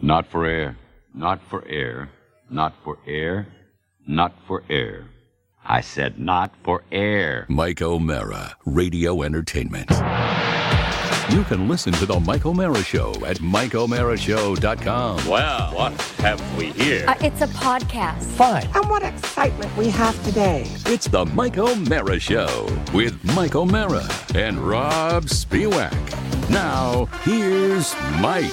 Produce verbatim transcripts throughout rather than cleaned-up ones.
Not for air, not for air, not for air, not for air. I said not for air. Mike O'Mara, Radio Entertainment. You can listen to The Mike O'Mara Show at mike o'mara show dot com. Well, what have we here? Uh, it's a podcast. Fine. And what excitement we have today. It's The Mike O'Mara Show with Mike O'Mara and Rob Spiewak. Now, here's Mike.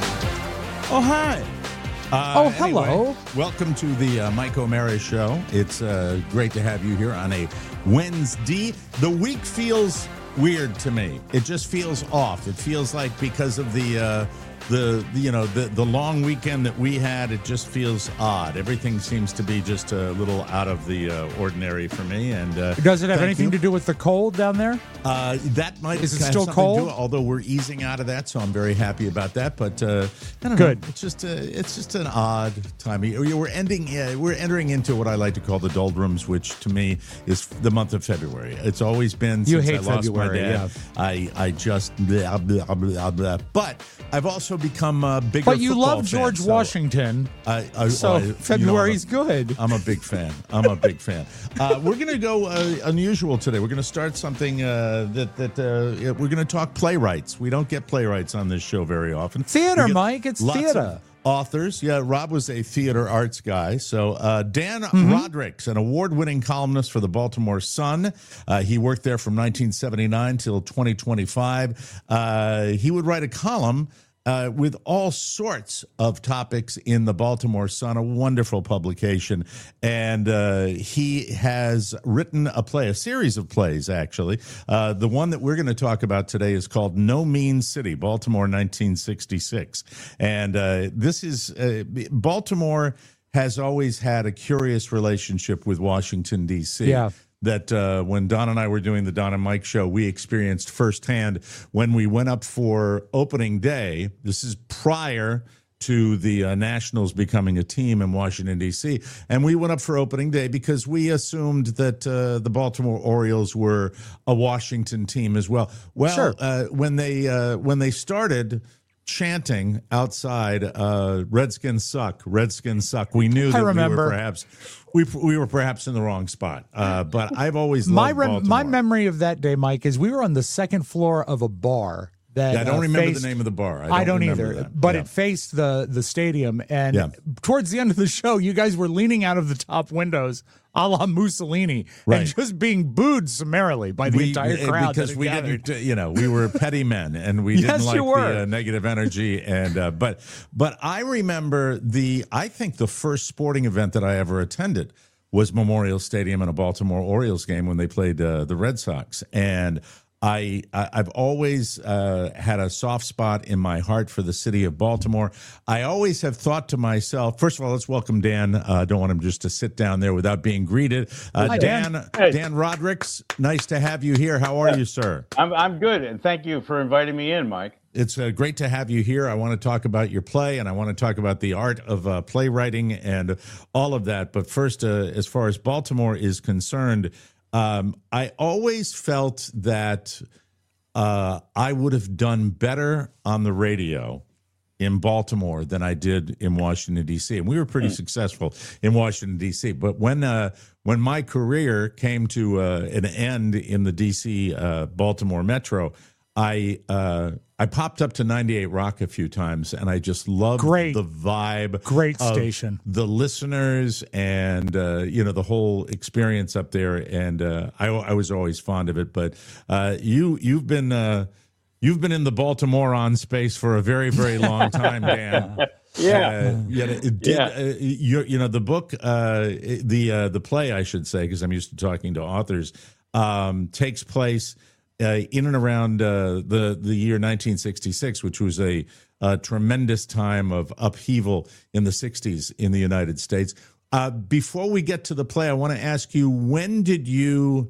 Oh, hi. Uh, oh, hello. Anyway, welcome to the uh, Mike O'Mara Show. It's uh, great to have you here on a Wednesday. The week feels weird to me. It just feels off. It feels like because of the uh, the you know the the long weekend that we had, it just feels odd. Everything seems to be just a little out of the uh, ordinary for me. And uh, does it have anything you. to do with the cold down there? Uh, that might is it have still something cold? to do, although we're easing out of that, so I'm very happy about that. But uh, I don't Good. know. It's just a, it's just an odd time. We're ending. Uh, we're entering into what I like to call the doldrums, which to me is the month of February. It's always been you since hate I lost February, my dad. Yeah. I I just blah, blah, blah, blah. But I've also become a bigger. But you football love George fan, so Washington, I, I, so I, February's you know, I'm a, good. I'm a big fan. I'm a big fan. Uh, we're going to go uh, unusual today. We're going to start something uh, that that uh, we're going to talk playwrights. We don't get playwrights on this show very often. Theater, Mike. It's lots theater. Of authors. Yeah, Rob was a theater arts guy. So uh, Dan Mm-hmm. Roderick's an award-winning columnist for the Baltimore Sun. Uh, he worked there from nineteen seventy-nine till twenty twenty-five. Uh, he would write a column Uh, with all sorts of topics in the Baltimore Sun, a wonderful publication. And uh, he has written a play, a series of plays, actually. Uh, the one that we're going to talk about today is called No Mean City, Baltimore, nineteen sixty-six. And uh, this is, uh, Baltimore has always had a curious relationship with Washington, D C Yeah. That uh, when Don and I were doing the Don and Mike show, we experienced firsthand when we went up for opening day. This is prior to the uh, Nationals becoming a team in Washington, D C. And we went up for opening day because we assumed that uh, the Baltimore Orioles were a Washington team as well. Well, sure. uh, when they uh, when they started chanting outside, uh, Redskins suck, Redskins suck, we knew that I remember. we were perhaps we we were perhaps in the wrong spot. Uh, but I've always my loved rem- Baltimore. my memory of that day, Mike, is we were on the second floor of a bar. That, Yeah, I don't uh, remember faced, the name of the bar. I don't, I don't remember either, that. but Yeah. it faced the the stadium. And Yeah. towards the end of the show, you guys were leaning out of the top windows, a la Mussolini, Right. and just being booed summarily by the we, entire uh, crowd. because that had we gathered. didn't, uh, you know, we were petty men, and we Yes, didn't like you were. the uh, negative energy. And uh, but but I remember the I think the first sporting event that I ever attended was Memorial Stadium in a Baltimore Orioles game when they played uh, the Red Sox. And I, I I've always uh, had a soft spot in my heart for the city of Baltimore. I always have thought to myself, first of all, let's welcome Dan. I uh, don't want him just to sit down there without being greeted. Uh, Hi, Dan. Dan, Hey. Dan Roderick's, nice to have you here. How are you, sir? I'm I'm good, and thank you for inviting me in, Mike. It's uh, great to have you here. I want to talk about your play, and I want to talk about the art of uh, playwriting and all of that. But first, uh, as far as Baltimore is concerned, um, I always felt that uh, I would have done better on the radio in Baltimore than I did in Washington, D C. And we were pretty mm. successful in Washington, D C. But when uh, when my career came to uh, an end in the D C uh, Baltimore Metro, I uh, I popped up to ninety-eight Rock a few times, and I just loved Great. the vibe. Great of station. the listeners, and uh, you know, the whole experience up there. And uh, I, I was always fond of it. But uh, you you've been uh, you've been in the Baltimore on space for a very very long time, Dan. Yeah. Uh, yeah, it did, Yeah. uh, you, you know, the book, uh, the uh, the play, I should say, because I'm used to talking to authors, um, takes place uh, in and around uh, the the year nineteen sixty-six, which was a, a tremendous time of upheaval in the sixties in the United States. Uh, before we get to the play, I want to ask you, when did you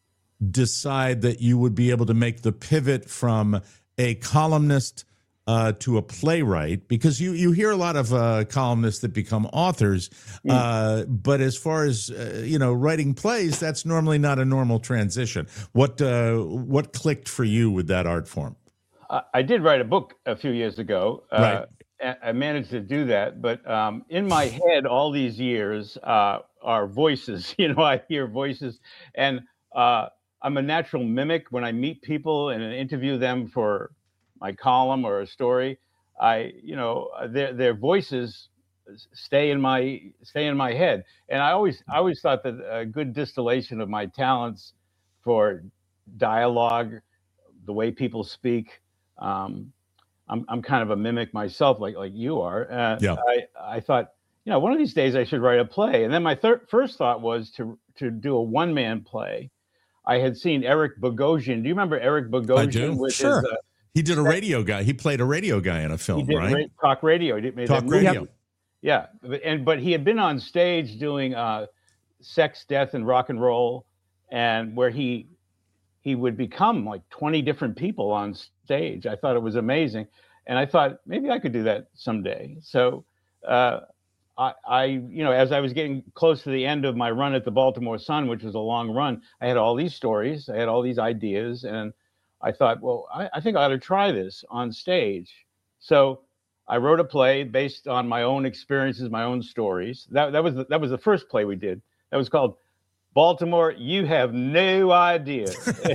decide that you would be able to make the pivot from a columnist uh, to a playwright? Because you, you hear a lot of uh, columnists that become authors, mm. uh, but as far as uh, you know, writing plays, that's normally not a normal transition. What uh, what clicked for you with that art form? I, I did write a book a few years ago, uh, right. I managed to do that, but um, in my head, all these years uh, are voices. You know, I hear voices, and uh, I'm a natural mimic. When I meet people and interview them for my column or a story, I, you know, their their voices stay in my stay in my head, and I always I always thought that a good distillation of my talents for dialogue, the way people speak. Um, I'm I'm kind of a mimic myself, like like you are. Uh, Yeah. I I thought, you know, one of these days I should write a play, and then my thir- first thought was to to do a one man play. I had seen Eric Bogosian. Do you remember Eric Bogosian? I do. With Sure. His, uh, He did a radio guy. He played a radio guy in a he film, did right? ra- talk radio. He did, made Talk that movie. radio. Yeah, but- and but he had been on stage doing uh, sex, death, and rock and roll, and where he he would become like twenty different people on stage. I thought it was amazing, and I thought maybe I could do that someday. So, uh, I, I, you know, as I was getting close to the end of my run at the Baltimore Sun, which was a long run, I had all these stories, I had all these ideas, and I thought, well, I, I think I ought to try this on stage. So I wrote a play based on my own experiences, my own stories. That that was the, that was the first play we did. That was called Baltimore, You Have No Idea.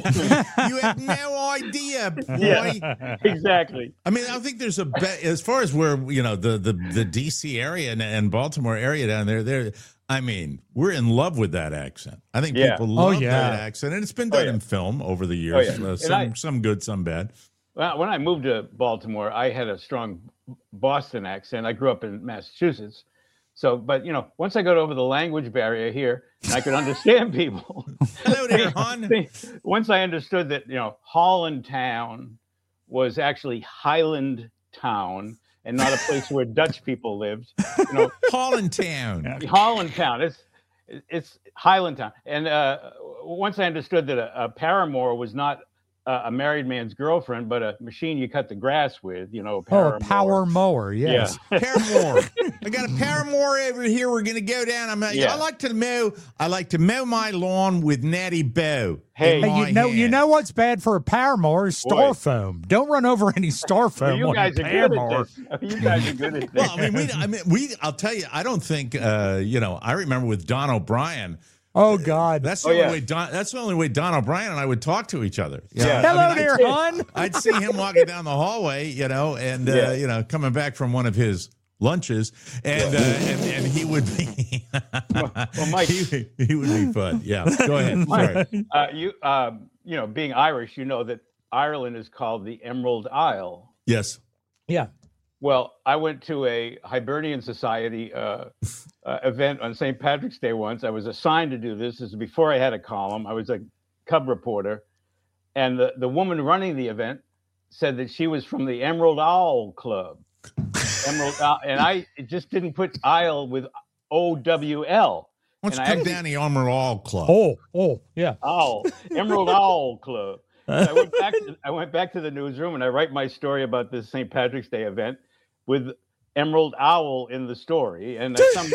You have no idea, boy. Yeah, exactly. I mean, I think there's a be- as far as where you know the the the D C area and, and Baltimore area down there. There, I mean, we're in love with that accent. I think Yeah. people Oh, love yeah. that accent, and it's been done yeah. in film over the years. yeah. Uh, And some I- some good, some bad. Well, when I moved to Baltimore, I had a strong Boston accent. I grew up in Massachusetts. So, but you know, once I got over the language barrier here, and I could understand people. Hello there, hon. Once I understood that, you know, Holland Town was actually Highland Town and not a place where Dutch people lived. You know, Holland Town. Holland Town. It's it's Highland Town. And uh, once I understood that a, a paramour was not uh, a married man's girlfriend, but a machine you cut the grass with, you know, a Oh, paramour. a power mower. Yes. Yeah. Paramore. I got a Paramore over here. We're gonna go down. I'm. Yeah. I like to mow. I like to mow my lawn with Natty Bow. Hey, in Hey, my you know, you hand. know what's bad for a power mower is star Boy. foam. Don't run over any star foam You on guys your are power good mower. at this. You guys are good at this. Well, I mean, we. I mean, we. I'll tell you. I don't think. Uh, you know. I remember with Don O'Brien. Oh God. That's the Oh, only yeah. way. Don. That's the only way Don O'Brien and I would talk to each other. You know? Yeah. I Hello mean, there, I'd, hon. I'd see him walking down the hallway. You know, and uh, Yeah. you know, coming back from one of his lunches, and uh, and and he would be. well, Mike- he, he would be fun. Yeah. Go ahead. Sorry. Uh, you, um, you know, being Irish, you know that Ireland is called the Emerald Isle. Yes. Yeah. Well, I went to a Hibernian Society uh, uh, event on Saint Patrick's Day once. I was assigned to do this. This is before I had a column. I was a cub reporter. And the, the woman running the event said that she was from the Emerald Owl Club. Emerald Owl, and I just didn't put Isle with O W L. Why don't you And I come actually- down the Armor All Club? Oh, oh, yeah. Owl, Emerald Owl Club. So I went back. To, I went back to the newsroom and I write my story about this Saint Patrick's Day event with Emerald Owl in the story, and uh, some,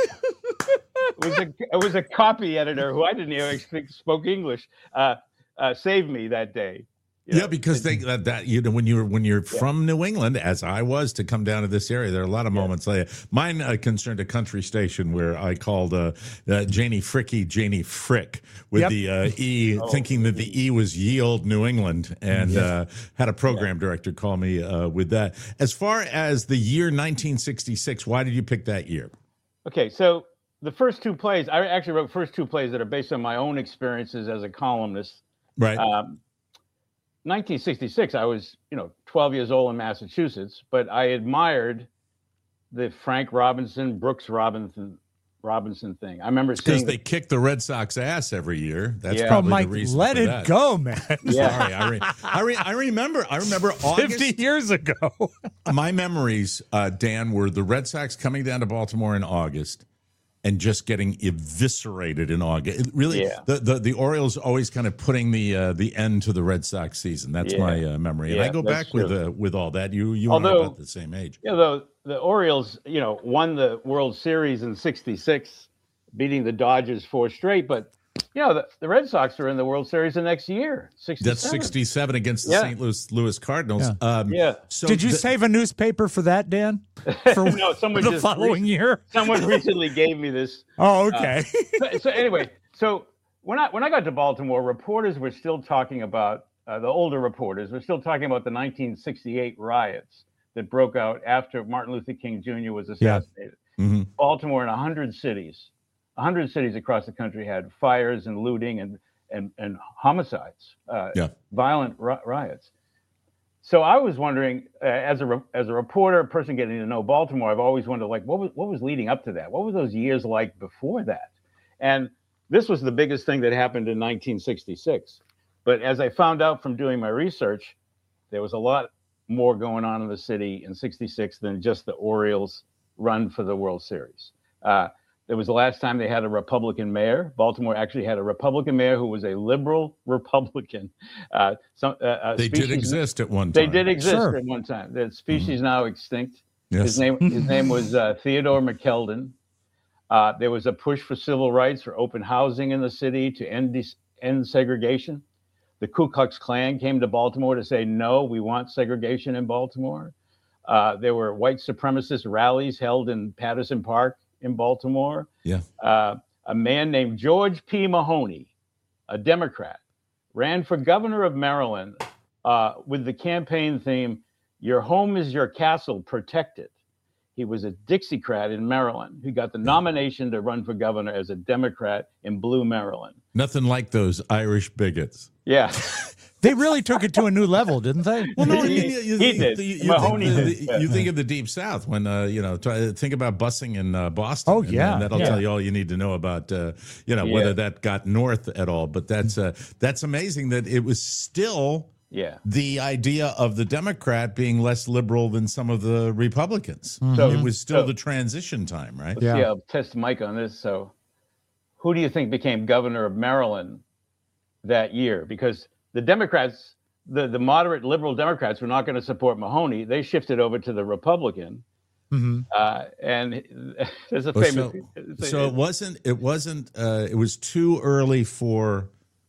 it was a it was a copy editor who I didn't even speak spoke English. Uh, uh, saved me that day. You Yeah, know, because they that, that you know when you're when you're from New England, as I was, to come down to this area, there are a lot of moments like mine uh, concerned a country station where I called uh, uh, Janie Fricky Janie Frick with Yep. the uh, E, thinking that the E was ye old New England, and uh, had a program director call me uh, with that. As far as the year nineteen sixty-six, why did you pick that year? Okay, so the first two plays, I actually wrote first two plays that are based on my own experiences as a columnist. Right. Um, nineteen sixty-six, I was, you know, twelve years old in Massachusetts, but I admired the Frank Robinson, Brooks Robinson, Robinson thing. I remember Because seeing. they kick the Red Sox ass every year. That's Yeah. Oh, probably Mike, the reason. let for it that. go, man. Yeah. Sorry, I, re- I, re- I remember. I remember August. Fifty years ago. My memories, uh, Dan, were the Red Sox coming down to Baltimore in August and just getting eviscerated in August. It really, Yeah. the, the the Orioles always kind of putting the uh, the end to the Red Sox season. That's Yeah. my uh, memory, and Yeah, I go that's back with true. uh, with all that. You you and I are Although- about the same age. Yeah, though the Orioles, you know, won the World Series in sixty-six, beating the Dodgers four straight, but you know, the, the Red Sox are in the World Series the next year. sixty-seven. That's sixty-seven against the Yeah. Saint Louis Louis Cardinals. Yeah. Um, Yeah. So Did you the- save a newspaper for that, Dan? For No, someone the just following recent- year? Someone recently gave me this. Oh, okay. So, so anyway, so when I when I got to Baltimore, reporters were still talking about uh, the older reporters were still talking about the nineteen sixty-eight riots that broke out after Martin Luther King Junior was assassinated. Mhm. Baltimore and one hundred cities, one hundred cities across the country had fires and looting and and, and homicides, uh, Yeah. violent ri- riots. So I was wondering, uh, as a re- as a reporter, a person getting to know Baltimore, I've always wondered, like, what was what was leading up to that? What were those years like before that? And this was the biggest thing that happened in nineteen sixty-six. But as I found out from doing my research, there was a lot more going on in the city in sixty-six than just the Orioles run for the World Series. Uh, it was the last time they had a Republican mayor. Baltimore actually had a Republican mayor who was a liberal Republican. Uh, some, uh, uh, They did species- exist at one They time. did exist Sure. at one time. The species now extinct. Yes. His name his name was uh, Theodore McKeldin. Uh, there was a push for civil rights, for open housing in the city to end dis- end segregation. The Ku Klux Klan came to Baltimore to say, no, we want segregation in Baltimore. Uh, there were white supremacist rallies held in Patterson Park in Baltimore. Yeah. Uh, a man named George P. Mahoney, a Democrat, ran for governor of Maryland uh, with the campaign theme, "Your home is your castle, protect it." He was a Dixiecrat in Maryland. He got the nomination to run for governor as a Democrat in blue Maryland. Nothing like those Irish bigots. Yeah. They really took it to a new level, didn't they? Well, no, He- I mean, you, you, he you- did. you- you Mahoney think, did, the- yeah. you think of the Deep South when uh, you know. Try, think about busing in uh, Boston. Oh, and, yeah, and that'll yeah. tell you all you need to know about uh, you know Yeah. whether that got north at all. But that's uh, that's amazing that it was still Yeah. the idea of the Democrat being less liberal than some of the Republicans. So- It was still so- the transition time, right? Let's Yeah. see, I'll test Mike on this. So, who do you think became governor of Maryland that year? Because the Democrats, the, the moderate liberal Democrats, were not going to support Mahoney. They shifted over to the Republican. Mhm. Uh, and there's a Well, famous. so, so it wasn't. It wasn't. Uh, it was too early for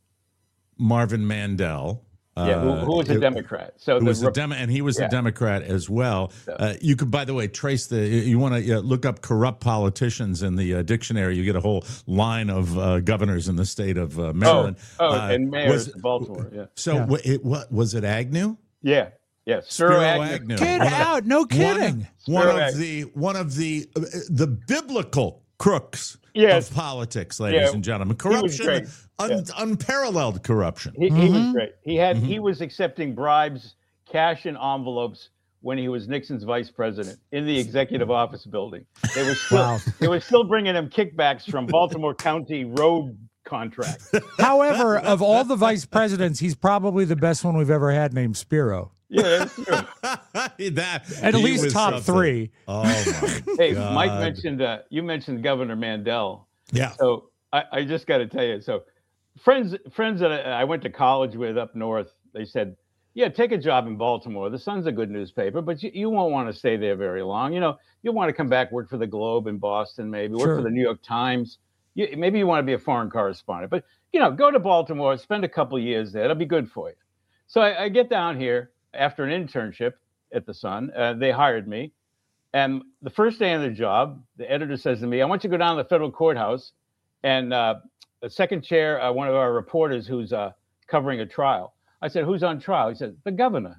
Marvin Mandel. yeah, who, who was a Uh, it- Democrat? So Who the was a Rep- Demo- and he was yeah. a Democrat as well. Uh, you could, by the way, trace the. You want to uh, look up corrupt politicians in the uh, dictionary. You get a whole line of uh, governors in the state of uh, Maryland. Oh, oh, Uh, and mayors was- in Baltimore. Yeah, So Yeah. what, it, what was it? Agnew? yeah, yeah. Spiro Spiro Agnew. Agnew. Get One of- out! No kidding. One, Spiro of Agnew. the one of the uh, the biblical crooks Yes. of politics, ladies Yeah. and gentlemen. He was Corruption, great. un, unparalleled corruption. He, he Mm-hmm. was great. He had he was accepting bribes, cash in envelopes when he was Nixon's vice president in the executive office building. They were still Wow. they were still bringing him kickbacks from Baltimore County road contracts. However, of all the vice presidents, he's probably the best one we've ever had named Spiro. Yeah, that's true. that At he least was top something. three. Oh my Hey, God. Mike mentioned uh, you mentioned Governor Mandel. Yeah. So I, I just got to tell you. So friends friends that I, I went to college with up north, they said, "Yeah, take a job in Baltimore. The Sun's a good newspaper, but you, you won't want to stay there very long. You know, you'll want to come back, work for the Globe in Boston, maybe work Sure. for the New York Times. You, maybe you want to be a foreign correspondent, but you know, go to Baltimore, spend a couple of years there. It'll be good for you." So I, I get down here after an internship at the Sun. Uh, they hired me. And the first day on the job, the editor says to me, "I want you to go down to the federal courthouse." And uh, the second chair, uh, one of our reporters who's uh, covering a trial. I said, "Who's on trial?" He said, "The governor."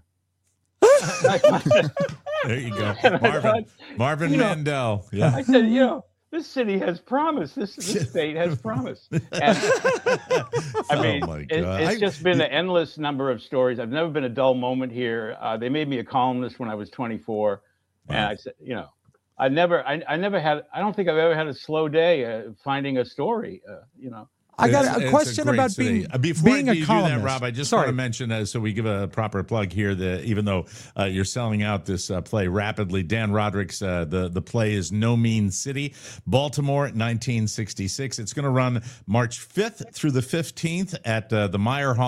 There you go. And I Marvin, thought, Marvin you know, Mandel. Yeah. I said, "You know, this city has promise. This, this state has promise." And I mean, Oh, my it- God. it's I- just been an endless number of stories. I've never been a dull moment here. Uh, they made me a columnist when I was twenty-four, and Wow. I said, you know, I never, I, I never had, I don't think I've ever had a slow day uh, finding a story. Uh, you know, I got It's- a it's question great about city. being, Uh, before being you a do columnist. that, Rob. I just Sorry. want to mention, uh, so we give a proper plug here. That even though uh, you're selling out this uh, play rapidly, Dan Roderick's uh, the the play is No Mean City, Baltimore, nineteen sixty-six. It's going to run March fifth through the fifteenth at uh, the Meyerhoff.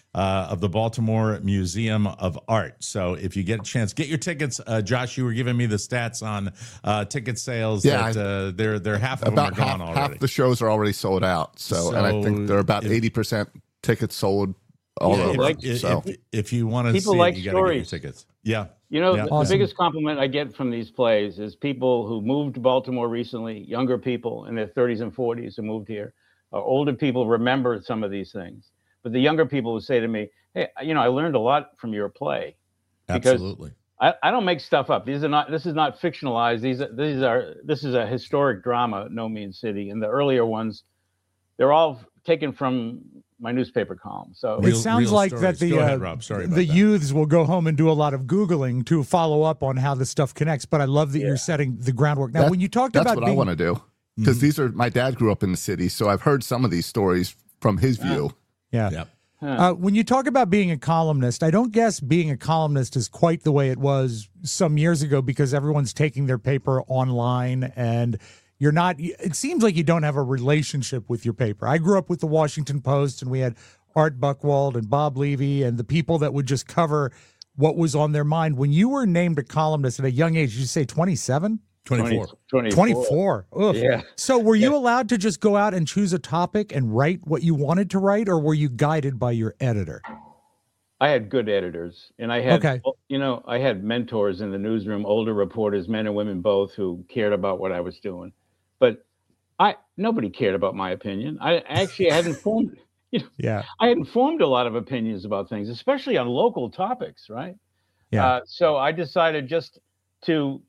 uh, of the Baltimore Museum of Art. So if you get a chance, get your tickets. Uh, Josh, you were giving me the stats on uh, ticket sales. Yeah, that, uh, they're they're half of about them are half, gone already. half the shows are already sold out. So, and I think they're about if- eighty percent tickets sold all Yeah, over. like- if, so if, if you want to People see like it, you got to get your stories. tickets. Yeah. You know, Yeah. the, Awesome. the biggest compliment I get from these plays is people who moved to Baltimore recently, younger people in their thirties and forties who moved here, or older people remember some of these things. But the younger people who say to me, hey, you know, I learned a lot from your play. Because Absolutely. I, I don't make stuff up. These are not. This is not fictionalized. These are, these are. This is a historic drama, No Means City, and the earlier ones, they're all taken from my newspaper column. So Real- It sounds real like stories. that the Go ahead, uh, Rob. Sorry about the that. youths will go home and do a lot of Googling to follow up on how the stuff connects. But I love that you're setting the groundwork. Now, That- when you talked that's about what being, I want to do. Because these are, my dad grew up in the city. So I've heard some of these stories from his view. yeah. Yep. Uh, when you talk about being a columnist, I don't guess being a columnist is quite the way it was some years ago because everyone's taking their paper online and you're not, it seems like you don't have a relationship with your paper. I grew up with the Washington Post and we had Art Buchwald and Bob Levy and the people that would just cover what was on their mind. When you were named a columnist at a young age, did you say twenty-seven? twenty-four. twenty, twenty-four. Ugh. Yeah. So were you allowed to just go out and choose a topic and write what you wanted to write, or were you guided by your editor? I had good editors, and I had, Okay. you know, I had mentors in the newsroom, older reporters, men and women both, who cared about what I was doing. But I, nobody cared about my opinion. I actually hadn't formed, you know, Yeah. I hadn't formed a lot of opinions about things, especially on local topics, right? Yeah. Uh, so I decided just to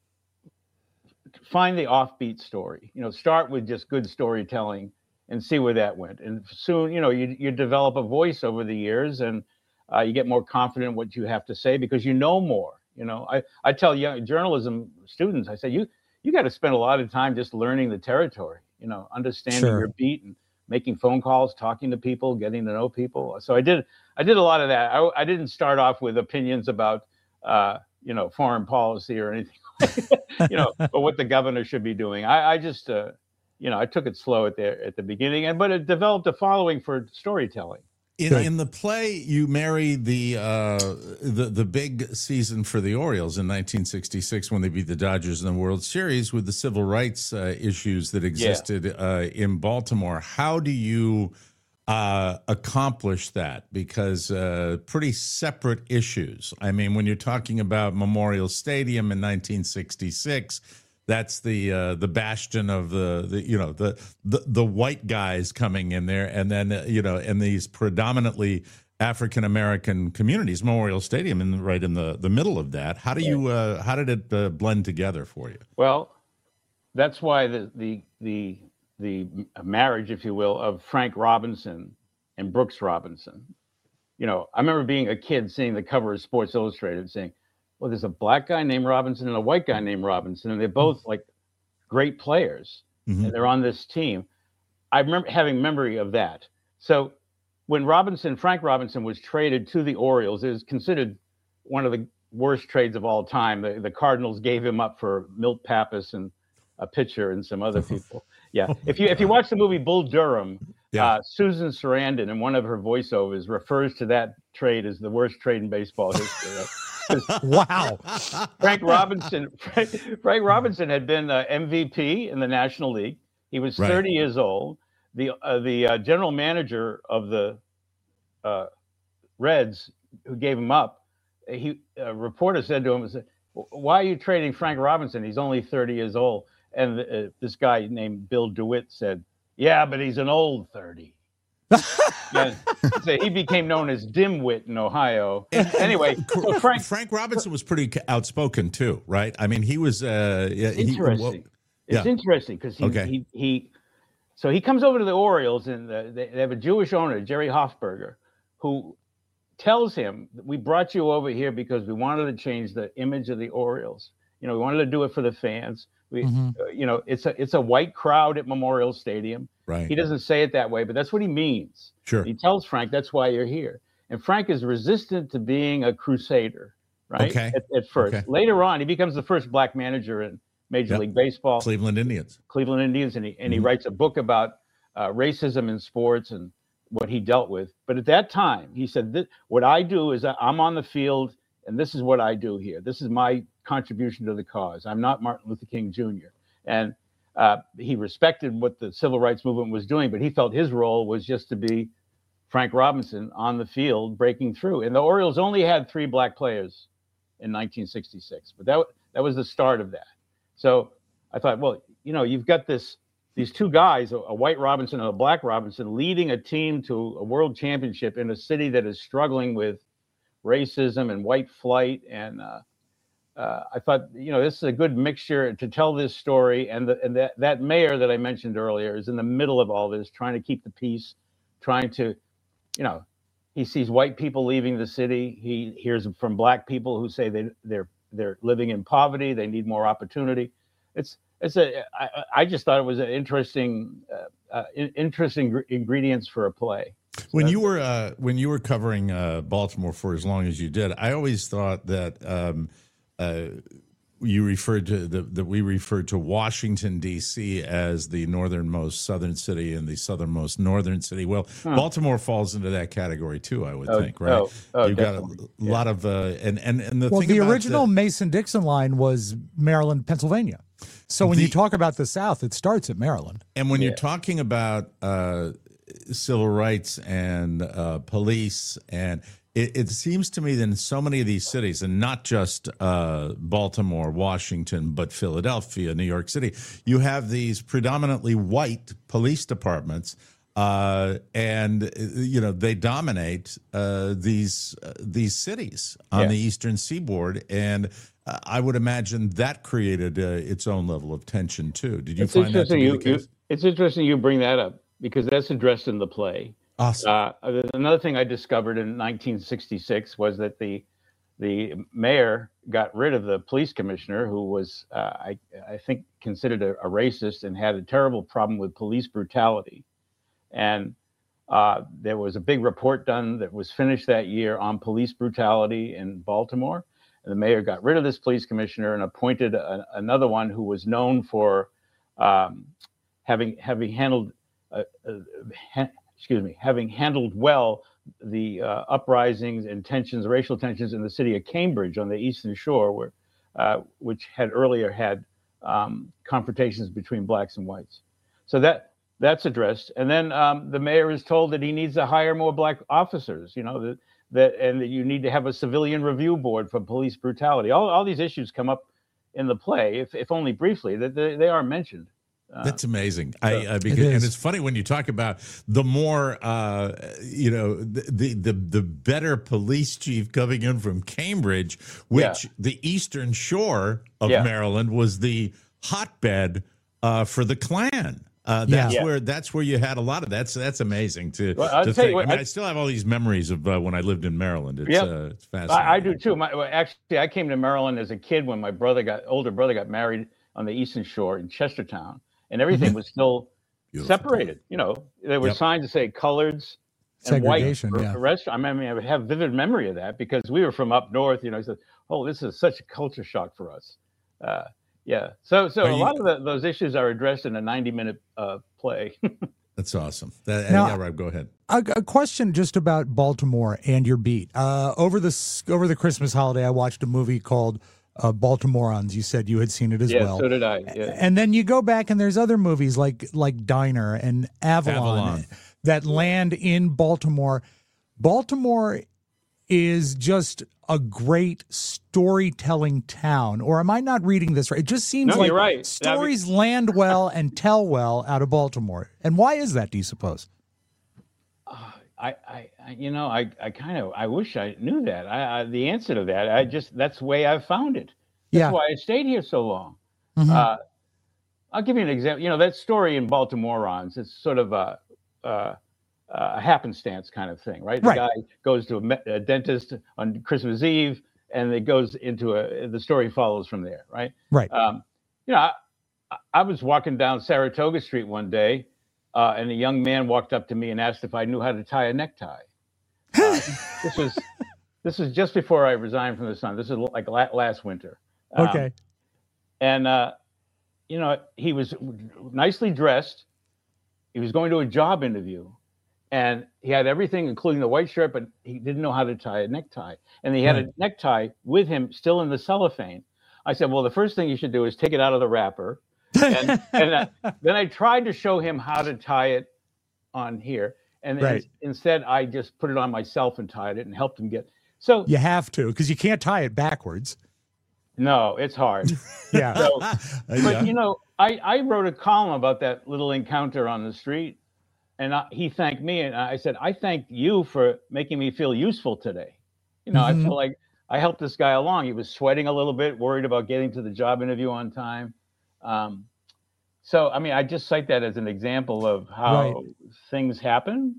find the offbeat story. You know, start with just good storytelling and see where that went. And soon, you know, you you develop a voice over the years, and uh, you get more confident in what you have to say because you know more. You know, I I tell young journalism students, I say you you got to spend a lot of time just learning the territory. You know, understanding Sure. your beat and making phone calls, talking to people, getting to know people. So I did I did a lot of that. I, I didn't start off with opinions about uh, you know, foreign policy or anything. you know, or what the governor should be doing. I, I just, uh, you know, I took it slow at the at the beginning, and but it developed a following for storytelling. In, in the play, you marry the uh, the the big season for the Orioles in nineteen sixty-six when they beat the Dodgers in the World Series with the civil rights uh, issues that existed uh, in Baltimore. How do you uh, accomplish that? Because uh, pretty separate issues. I mean, when you're talking about Memorial Stadium in nineteen sixty-six. That's the uh, the bastion of the, the you know the, the the white guys coming in there, and then uh, you know and these predominantly African American communities. Memorial Stadium, in right in the, the middle of that. How do you uh, how did it uh, blend together for you? Well, that's why the the the the marriage, if you will, of Frank Robinson and Brooks Robinson. You know, I remember being a kid seeing the cover of Sports Illustrated and saying, well, there's a black guy named Robinson and a white guy named Robinson, and they're both like great players, Mhm. and they're on this team. I remember having memory of that. So when Robinson, Frank Robinson, was traded to the Orioles, it was considered one of the worst trades of all time. The, the Cardinals gave him up for Milt Pappas and a pitcher and some other people. Yeah, if you if you watch the movie Bull Durham, Yeah. uh, Susan Sarandon in one of her voiceovers refers to that trade as the worst trade in baseball history. Right? Wow. Frank Robinson, Frank, Frank Robinson had been uh, M V P in the National League. He was Right. thirty years old. The uh, the uh, general manager of the uh, Reds, who gave him up, he a reporter said to him, "Why are you trading Frank Robinson? He's only thirty years old." And uh, this guy named Bill DeWitt said, "Yeah, but he's an old thirty." Yeah, so he became known as Dimwit in Ohio. Anyway, so Frank, Frank Robinson was pretty outspoken too, right? I mean, he was uh, yeah, he- interesting. It's yeah. interesting because he, Okay. he he so he comes over to the Orioles, and uh, they, they have a Jewish owner, Jerry Hofberger, who tells him, "We brought you over here because we wanted to change the image of the Orioles. You know, we wanted to do it for the fans. We, Mhm. uh, you know, it's a it's a white crowd at Memorial Stadium. right. He doesn't say it that way, but that's what he means. Sure. He tells Frank, that's why you're here. And Frank is resistant to being a crusader, right? Okay. At, at first. Okay. Later on, he becomes the first black manager in Major Yep. League Baseball, Cleveland Indians. Cleveland Indians, and he, and he Mhm. writes a book about uh, racism in sports and what he dealt with. But at that time, he said, this, what I do is I'm on the field, and this is what I do here. This is my contribution to the cause. I'm not Martin Luther King Junior And uh, he respected what the civil rights movement was doing, but he felt his role was just to be Frank Robinson on the field breaking through. And the Orioles only had three black players in nineteen sixty-six, but that, that was the start of that. So I thought, well, you know, you've got this these two guys, a, a white Robinson and a black Robinson, leading a team to a world championship in a city that is struggling with racism and white flight. And uh, uh, I thought, you know, this is a good mixture to tell this story. And, the, and that, that mayor that I mentioned earlier is in the middle of all this, trying to keep the peace, trying to, you know, he sees white people leaving the city. He hears from black people who say they, they're they're living in poverty. They need more opportunity. It's it's a. I, I just thought it was an interesting, uh, uh, interesting gr- ingredients for a play. So when you were uh, when you were covering uh, Baltimore for as long as you did, I always thought that um, uh, you referred to the, that we referred to Washington D C as the northernmost southern city and the southernmost northern city. Well, huh. Baltimore falls into that category too, I would oh, think, right? Oh, oh, You've definitely. got a yeah. lot of uh, and and and the well, thing the about original the, Mason-Dixon line was Maryland, Pennsylvania. So when the, you talk about the South, it starts at Maryland. And when yeah. you're talking about uh, civil rights and uh, police, and it, it seems to me that in so many of these cities, and not just uh, Baltimore, Washington, but Philadelphia, New York City, you have these predominantly white police departments, uh, and you know they dominate uh, these uh, these cities on yeah. the Eastern Seaboard, and uh, I would imagine that created uh, its own level of tension too. Did you it's find that to be you, the case? You, it's interesting you bring that up because that's addressed in the play. Awesome. Uh, another thing I discovered in nineteen sixty-six was that the the mayor got rid of the police commissioner, who was, uh, I, I think, considered a, a racist and had a terrible problem with police brutality. And uh, there was a big report done that was finished that year on police brutality in Baltimore. And the mayor got rid of this police commissioner and appointed a, another one who was known for um, having having handled, uh, uh, ha- excuse me, having handled well the uh, uprisings and tensions, racial tensions in the city of Cambridge on the Eastern Shore, where uh, which had earlier had um, confrontations between blacks and whites. So that. That's addressed, and then um, the mayor is told that he needs to hire more black officers. You know that that, and that you need to have a civilian review board for police brutality. All all these issues come up in the play, if if only briefly. That they, they are mentioned. Uh, That's amazing. I uh, because it and it's funny when you talk about the more uh, you know the, the the better police chief coming in from Cambridge, which yeah. the Eastern Shore of yeah. Maryland was the hotbed uh, for the Klan. Uh, that's yeah. where that's where you had a lot of that's that's amazing to, well, I'll to tell think. you what, I mean, I, I, still have all these memories of uh, when I lived in Maryland. It's yep. uh, it's fascinating. I, I do too. My, well, actually, I came to Maryland as a kid when my brother got older brother got married on the Eastern Shore in Chestertown, and everything was still Beautiful. separated. You know, there were yep. signs that say coloreds and segregation. white Yeah. restaurant. I mean, I have vivid memory of that because we were from up north. You know, I said, "Oh, this is such a culture shock for us." Uh, Yeah. So so Are a you, lot of the, those issues are addressed in a ninety minute uh, play. That's awesome. That, Now, yeah, Rob, go ahead. A, a question just about Baltimore and your beat. Uh, over the over the Christmas holiday, I watched a movie called uh, Baltimoreans. You said you had seen it as yeah, well. so did I. Yeah. And then you go back and there's other movies like like Diner and Avalon, Avalon. that land in Baltimore. Baltimore is just a great storytelling town, or am I not reading this right? It just seems No, like you're right. stories land well and tell well out of Baltimore. And why is that, do you suppose? Uh, I, I, I, you know, I, I kind of, I wish I knew that. I, I, the answer to that, I just, that's the way I've found it. That's Yeah. why I stayed here so long. Mhm. Uh, I'll give you an example. You know, that story in Baltimoreans, it's sort of a, a, a happenstance kind of thing, right? The Right. guy goes to a, me- a dentist on Christmas Eve, and it goes into a, the story follows from there, right? Right. Um, you know, I, I was walking down Saratoga Street one day, uh, and a young man walked up to me and asked if I knew how to tie a necktie. Uh, this was this was just before I resigned from the Sun. This is like la- last winter. Um, Okay. And uh, you know, he was nicely dressed. He was going to a job interview, and he had everything, including the white shirt, but he didn't know how to tie a necktie. And he had Right. a necktie with him still in the cellophane. I said, well, the first thing you should do is take it out of the wrapper. And, and uh, then I tried to show him how to tie it on here. And Right. in- instead, I just put it on myself and tied it and helped him get. So, You have to, because you can't tie it backwards. no, it's hard. Yeah. So, Uh, but, yeah. you know, I, I wrote a column about that little encounter on the street. And I, he thanked me. And I said, I thank you for making me feel useful today. You know, Mhm. I feel like I helped this guy along. He was sweating a little bit, worried about getting to the job interview on time. Um, so, I mean, I just cite that as an example of how Right. things happen.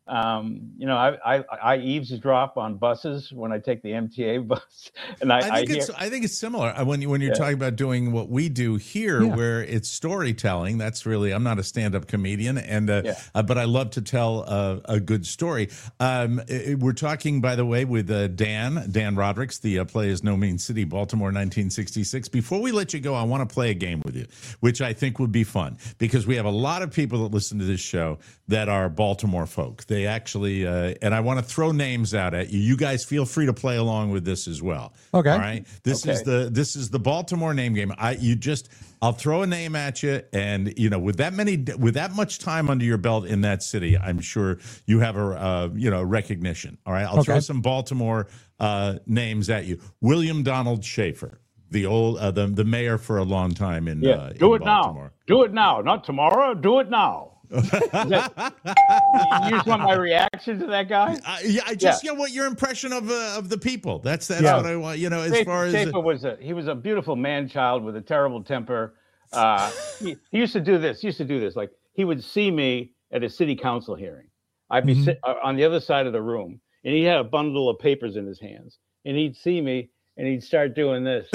Um, you know, I, I I eavesdrop on buses when I take the M T A bus, and I, I think I hear, it's I think it's similar Uh, when you when you're Yeah. talking about doing what we do here, Yeah. where it's storytelling. That's really I'm not a stand-up comedian, and uh, Yeah. uh, but I love to tell a, a good story. Um, i- we're talking, by the way, with uh, Dan Dan Rodericks. The uh, play is No Mean City, Baltimore, nineteen sixty-six. Before we let you go, I want to play a game with you, which I think would be fun because we have a lot of people that listen to this show that are Baltimore folk. They actually, uh, and I want to throw names out at you. You guys feel free to play along with this as well. Okay. All right. This is Okay. the this is the Baltimore name game. I you just I'll throw a name at you, and you know with that many with that much time under your belt in that city, I'm sure you have a uh, you know recognition. All right. I'll throw Okay. some Baltimore uh, names at you. William Donald Schaefer, the old uh, the the mayor for a long time in yeah, uh, do in it Baltimore. now, do it now, not tomorrow, do it now. Is that- you just want my reaction to that guy? Uh, yeah, I just yeah. what your impression of uh, of the people. That's that's Yeah. what I want. You know, as Schaefer, far as Schaefer was a he was a beautiful man child with a terrible temper. Uh, he, he used to do this. He used to do this. Like he would see me at a city council hearing. I'd be Mhm. sit, uh, on the other side of the room, and he had a bundle of papers in his hands, and he'd see me, and he'd start doing this.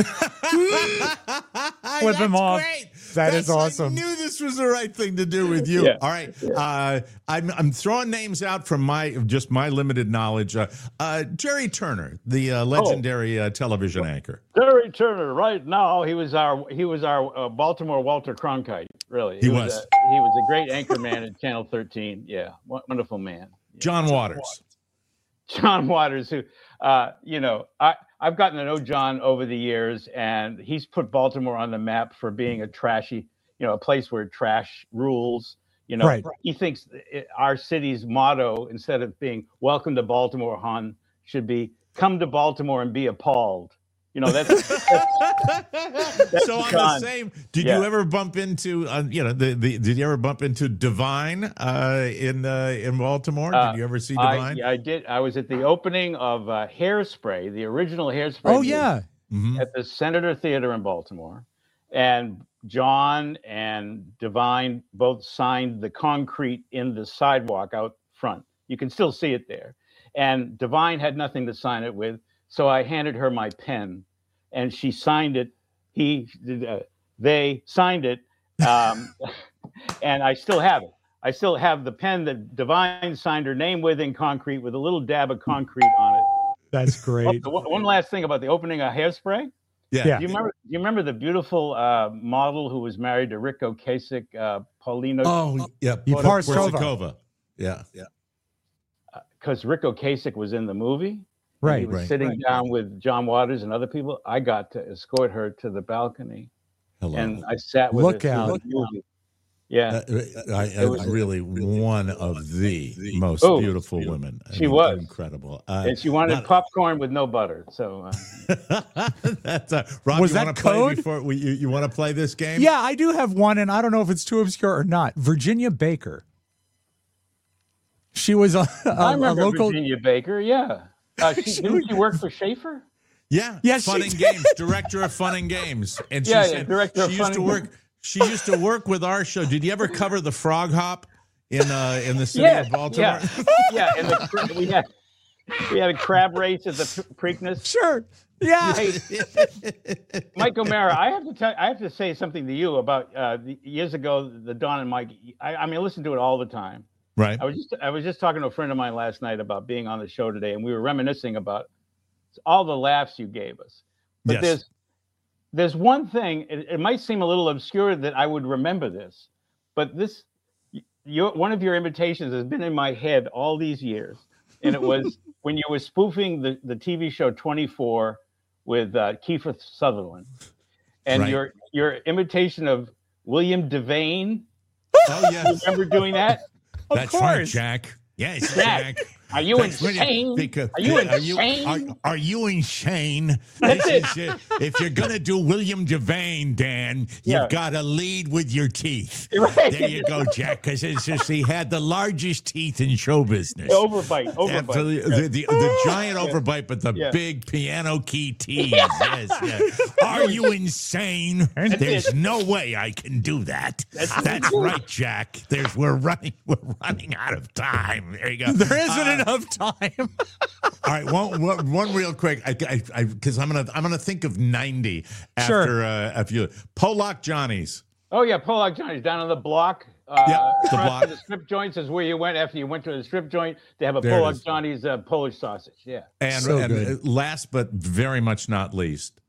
Flip him That's off. Great. That is That's- awesome. I knew this was the right thing to do with you. Yeah. All right, uh, I'm I'm throwing names out from my just my limited knowledge. Uh, uh, Jerry Turner, the uh, legendary uh, television anchor. Terry Turner, right now, he was our he was our uh, Baltimore Walter Cronkite. Really, He was. a, he was a great anchor man at Channel thirteen. Yeah, won- wonderful man. Yeah. John Waters. John Waters, who, uh, you know, I, I've gotten to know John over the years, and he's put Baltimore on the map for being a trashy, you know, a place where trash rules. You know, Right. he thinks it, our city's motto, instead of being "Welcome to Baltimore, hon," should be "Come to Baltimore and be appalled." You know, that's, that's so on John. the same, did Yeah. you ever bump into, uh, you know, the, the did you ever bump into Divine uh, in uh, in Baltimore? Uh, did you ever see I, Divine? yeah, I did. I was at the opening of uh, Hairspray, the original Hairspray. Oh, musical. yeah. Mhm. At the Senator Theater in Baltimore, and John and Divine both signed the concrete in the sidewalk out front. You can still see it there. And Divine had nothing to sign it with, so I handed her my pen, and she signed it. He, uh, they signed it, um, and I still have it. I still have the pen that Divine signed her name with in concrete, with a little dab of concrete on it. That's great. Oh, one last thing about the opening of Hairspray. Yeah. Yeah. Do you remember? Do you remember the beautiful uh, model who was married to Rick Ocasek, uh, Paulino? Oh, yeah. Parsova. Parsova. Yeah. Yeah. Because Rick Ocasek was in the movie. He Right. was Right. sitting Right. down with John Waters and other people. I got to escort her to the balcony, Hello. and I sat with Look her through out. the movie. Yeah, Uh, I, I, It was- really one of the most Oh, beautiful women. I she mean, was. incredible. Uh, and she wanted not- popcorn with no butter. So uh, That's uh, Rob. Was you that want to play code? before we, you, you want to play this game? Yeah, I do have one, and I don't know if it's too obscure or not. Virginia Baker. She was a, a, I a remember local. Virginia Baker. Yeah, uh, she, didn't she work for Schaefer? Yeah, Yes, Fun she and did. Games, director of Fun and Games, and she Yeah, yeah, said director of she Fun used to and work. Games. She used to work with our show. Did you ever cover the Frog Hop in uh, in the city Yeah, of Baltimore? yeah, yeah. And the, cra- we had we had a crab race at the Pre- Preakness. Sure. Yeah. Hey, Mike O'Mara, I have to tell, I have to say something to you about uh, the, years ago, the Don and Mike. I, I mean, I listen to it all the time. Right. I was just I was just talking to a friend of mine last night about being on the show today, and we were reminiscing about all the laughs you gave us. But Yes. there's there's one thing. It, it might seem a little obscure that I would remember this, but this. your one of your imitations has been in my head all these years, and it was when you were spoofing the, the T V show twenty-four with uh, Kiefer Sutherland, and Right. your your imitation of William Devane. Oh yes, You remember doing that? that's right, Jack. Yes, Jack, Jack. are you That's really- insane? because- Are you are insane? Are, are you insane? That's This is it. If you're gonna do William Devane, Dan, Yeah. you've got to lead with your teeth. Right. There you go, Jack. Because it's just he had the largest teeth in show business. Overbite, overbite. Absolutely. The, the, the giant overbite, but the Yeah. big piano key teeth. Yes, yes. Are you insane? There's it. no way I can do that. That's That's, it. right, Jack. There's we're running we're running out of time. There you go. There isn't Uh, enough time. All right, one, one, one real quick, I, I, because I'm gonna, I'm gonna think of ninety Sure. after, uh, after you, Polak Johnny's. Oh yeah, Pollock Johnny's down on the block. Uh, Yep, the across block. from The strip joints is where you went after you went to the strip joint. They have a There it Pollock is. Johnny's uh, Polish sausage. Yeah. And, So and good. uh, last but very much not least,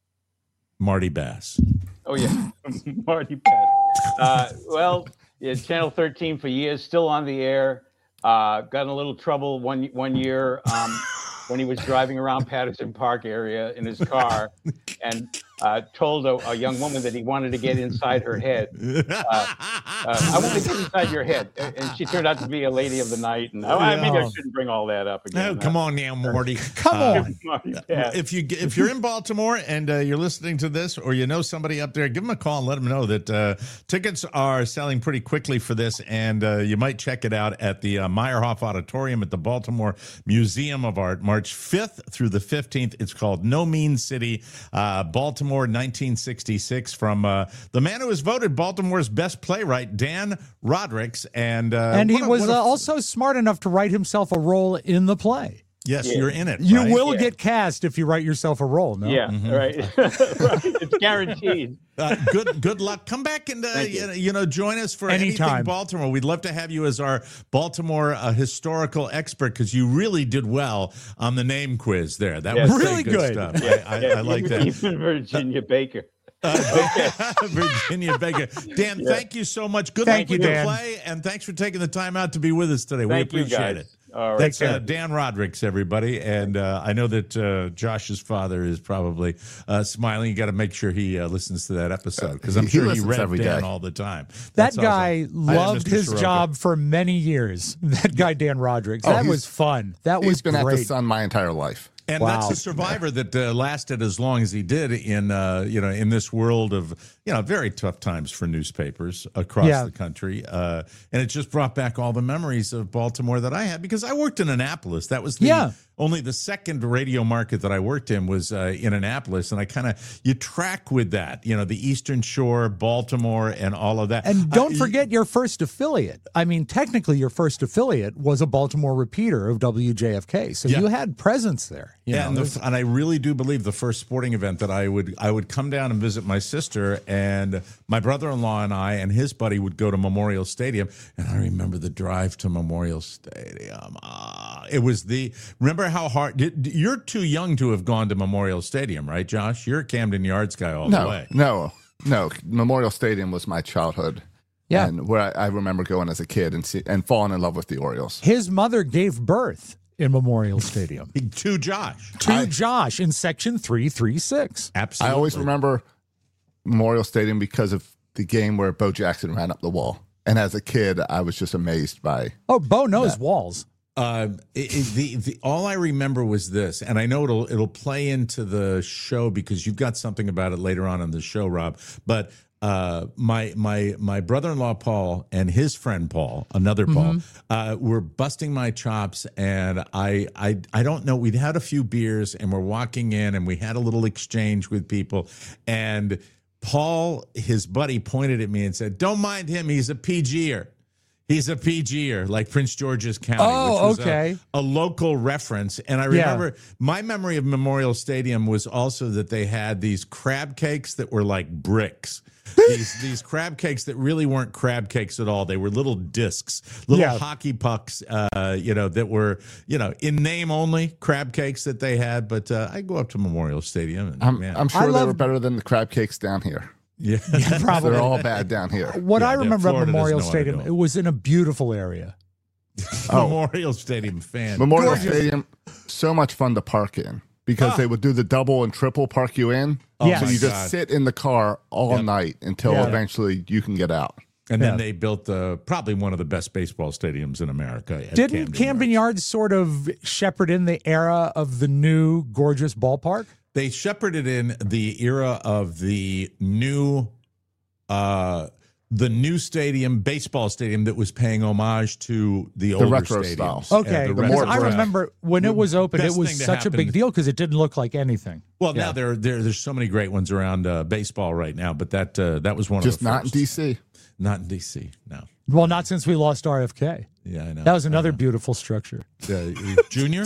Marty Bass. Oh yeah, Marty Bass. Uh, well, yeah, Channel thirteen for years, still on the air. Uh, got in a little trouble one one year um, when he was driving around Patterson Park area in his car, and uh, told a, a young woman that he wanted to get inside her head. Uh, uh, I want to get inside your head, and and she turned out to be a lady of the night. And oh, I- maybe I shouldn't bring all that up again. Oh, come on now, Morty. Come Uh, on. Marty Bass. If you if you're in Baltimore and uh, you're listening to this, or you know somebody up there, give them a call and let them know that uh, tickets are selling pretty quickly for this, and uh, you might check it out at the uh, Meyerhoff Auditorium at the Baltimore Museum of Art, March fifth through the fifteenth. It's called No Mean City, uh, Baltimore, nineteen sixty-six, from uh, the man who was voted Baltimore's best playwright, Dan Rodricks, and uh, And he what a- was what a- uh, also smart enough to write himself a role in the play. yes, Yeah. you're in it. You right? will Yeah. get cast if you write yourself a role. No. Yeah, right. Right. It's guaranteed. Uh, good good luck. Come back and uh, Thank you. you. know, you know join us for anything Anytime. Baltimore. We'd love to have you as our Baltimore uh, historical expert because you really did well on the name quiz there. That Yes. was Really pretty good. stuff. I, I, Yeah, I like that. Even Virginia Baker. Uh, Virginia Baker. Dan, thank you so much. Good Thank luck with you, the Dan. play, and thanks for taking the time out to be with us today. Thank we you, appreciate guys. it. All right. That's uh, Dan Rodricks, everybody. And uh, I know that uh, Josh's father is probably uh, smiling. You got to make sure he uh, listens to that episode because I'm He- he sure he listens read every Dan day. all the time. That That's guy awesome. Hi, loved Mister his Soroka. job for many years. That guy, Dan Rodricks. Oh, that he's- was fun. That was He's been at the great. Sun my entire life. And Wow. that's a survivor that uh, lasted as long as he did in uh, you know in this world of you know very tough times for newspapers across Yeah. the country, uh, and it just brought back all the memories of Baltimore that I had because I worked in Annapolis. That was the Yeah. only the second radio market that I worked in was uh, in Annapolis, and I kind of you track with that, you know, the Eastern Shore, Baltimore, and all of that. And don't Uh, forget your first affiliate. I mean, technically, your first affiliate was a Baltimore repeater of W J F K, so Yeah. you had presence there. You Yeah, know, and, It was- the, and I really do believe the first sporting event that I would I would come down and visit my sister, and my brother-in-law and I and his buddy would go to Memorial Stadium, and I remember the drive to Memorial Stadium. Ah, it was the remember how hard did, you're too young to have gone to Memorial Stadium, right, Josh? You're a Camden Yards guy all the No, way. no, no. Memorial Stadium was my childhood. Yeah. And where I, I remember going as a kid and see, and falling in love with the Orioles. his mother gave birth in Memorial Stadium To Josh, to I- Josh in section three three six. absolutely. I always remember Memorial Stadium because of the game where Bo Jackson ran up the wall. And as a kid, I was just amazed by. Oh, Bo knows walls. Uh, it, it- the, the all I remember was this, and I know it'll it'll play into the show because you've got something about it later on in the show, Rob. But uh, my my my brother-in-law Paul and his friend Paul, another Paul, uh, were busting my chops, and I I I don't know. We'd had a few beers, and we're walking in, and we had a little exchange with people, and Paul, his buddy, pointed at me and said, "Don't mind him. He's a P G-er." He's a P G-er, like Prince George's County, Oh, which was a- okay. a, local reference. And I Yeah. remember my memory of Memorial Stadium was also that they had these crab cakes that were like bricks. these these crab cakes that really weren't crab cakes at all. They were little discs, little Yeah. hockey pucks, uh, you know, that were, you know, in name only crab cakes that they had. But uh, I go up to Memorial Stadium and I'm, man, I'm sure I they love- were better than the crab cakes down here. Yeah, Yeah, probably. They're all bad down here. What Yeah, I yeah, remember Florida, at there's Memorial no Stadium, underdog. it was in a beautiful area. Oh. Memorial Stadium fan. Memorial Gorgeous. Stadium, so much fun to park in because Ah. they would do the double and triple park you in. Oh Yes. So my you just God. sit in the car all Yep. night until Yeah. eventually you can get out. And then Yeah. they built uh, probably one of the best baseball stadiums in America. At Didn't Camden, Yards. Yards sort of shepherd in the era of the new gorgeous ballpark? They shepherded in the era of the new, uh, the new stadium, baseball stadium that was paying homage to the, older retro stadiums. style. Okay, the because retro I style. remember when it was open, it Best was thing to such a big happen- deal because it didn't look like anything. Well, Yeah. now there, there, there's so many great ones around uh, baseball right now, but that uh, that was one Just of the not in first. D C. Not in D C. No. Well, not since we lost R F K. Yeah, I know. That was another beautiful structure. Uh, junior.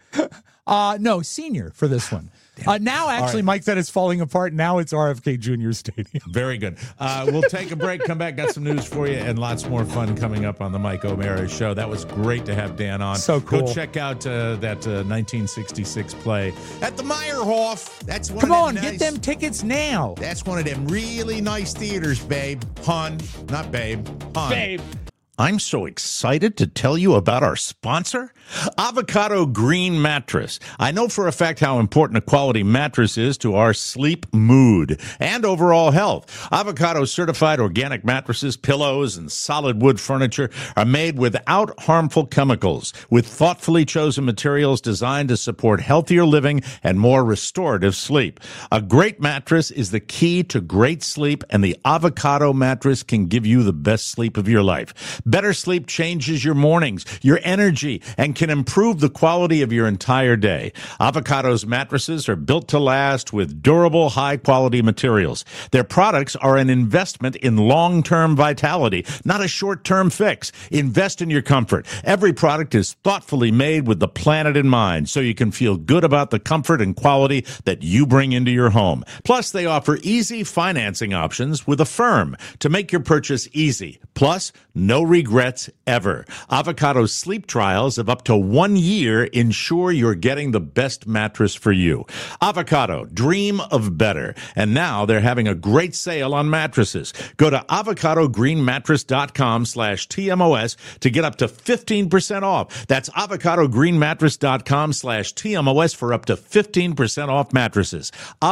Uh no, senior for this one. Uh, now, actually, right. Mike, that is falling apart. Now it's R F K Junior Stadium. Very good. Uh, we'll take a break, come back, got some news for you, and lots more fun coming up on the Mike O'Mara Show. That was great to have Dan on. So cool. Go check out uh, that uh, nineteen sixty-six play at the Meyerhof. That's one Come of on, them get nice- them tickets now. That's one of them really nice theaters, babe. Hun, not babe. Hun. Babe. I'm so excited to tell you about our sponsor, Avocado Green Mattress. I know for a fact how important a quality mattress is to our sleep mood and overall health. Avocado certified organic mattresses, pillows, and solid wood furniture are made without harmful chemicals, with thoughtfully chosen materials designed to support healthier living and more restorative sleep. A great mattress is the key to great sleep, and the Avocado mattress can give you the best sleep of your life. Better sleep changes your mornings, your energy, and can improve the quality of your entire day. Avocado's mattresses are built to last with durable, high-quality materials. Their products are an investment in long-term vitality, not a short-term fix. Invest in your comfort. Every product is thoughtfully made with the planet in mind, so you can feel good about the comfort and quality that you bring into your home. Plus, they offer easy financing options with Affirm to make your purchase easy. Plus, no regrets ever. Avocado's sleep trials of up to one year ensure you're getting the best mattress for you. Avocado, dream of better. And now they're having a great sale on mattresses. Go to avocadogreenmattress.com slash TMOS to get up to fifteen percent off. That's avocadogreenmattress.com slash TMOS for up to fifteen percent off mattresses.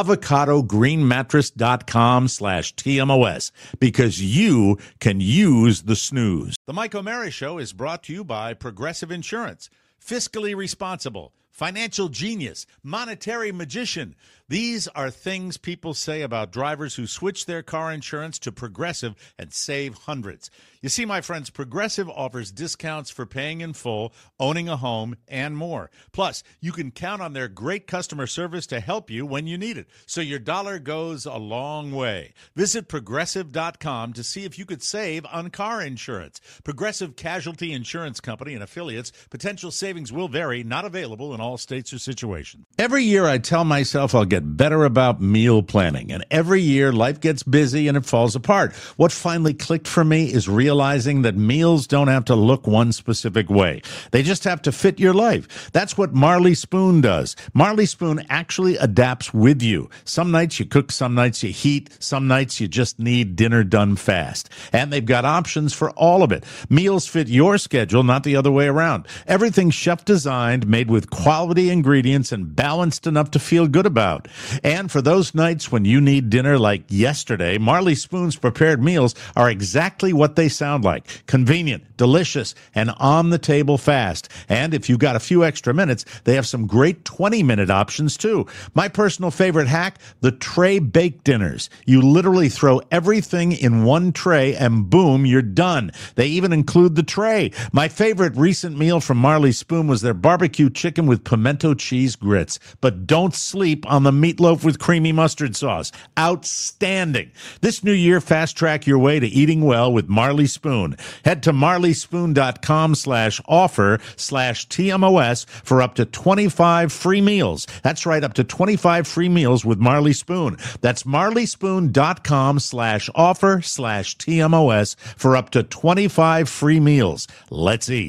avocadogreenmattress.com slash TMOS, because you can use the snooze. The Mike O'Mara Show is brought to you by Progressive Insurance. Fiscally responsible, financial genius, monetary magician. These are things people say about drivers who switch their car insurance to Progressive and save hundreds. You see, my friends, Progressive offers discounts for paying in full, owning a home, and more. Plus, you can count on their great customer service to help you when you need it, so your dollar goes a long way. Visit Progressive dot com to see if you could save on car insurance. Progressive Casualty Insurance Company and affiliates. Potential savings will vary, not available in all states or situations. Every year I tell myself I'll get better about meal planning, and every year life gets busy and it falls apart. What finally clicked for me is realizing that meals don't have to look one specific way. They just have to fit your life. That's what Marley Spoon does. Marley Spoon actually adapts with you. Some nights you cook, some nights you heat, some nights you just need dinner done fast. And they've got options for all of it. Meals fit your schedule, not the other way around. Everything's chef designed, made with quality ingredients and balanced enough to feel good about. And for those nights when you need dinner like yesterday, Marley Spoon's prepared meals are exactly what they sound like. Convenient, delicious, and on the table fast. And if you've got a few extra minutes, they have some great twenty-minute options too. My personal favorite hack, the tray bake dinners. You literally throw everything in one tray and boom, you're done. They even include the tray. My favorite recent meal from Marley Spoon was their barbecue chicken with pimento cheese grits. But don't sleep on the meatloaf with creamy mustard sauce. Outstanding. This new year, fast track your way to eating well with Marley Spoon. Head to marleyspoon.com slash offer slash TMOS for up to twenty-five free meals. That's right, up to twenty-five free meals with Marley Spoon. That's marleyspoon.com slash offer slash TMOS for up to twenty-five free meals. Let's eat.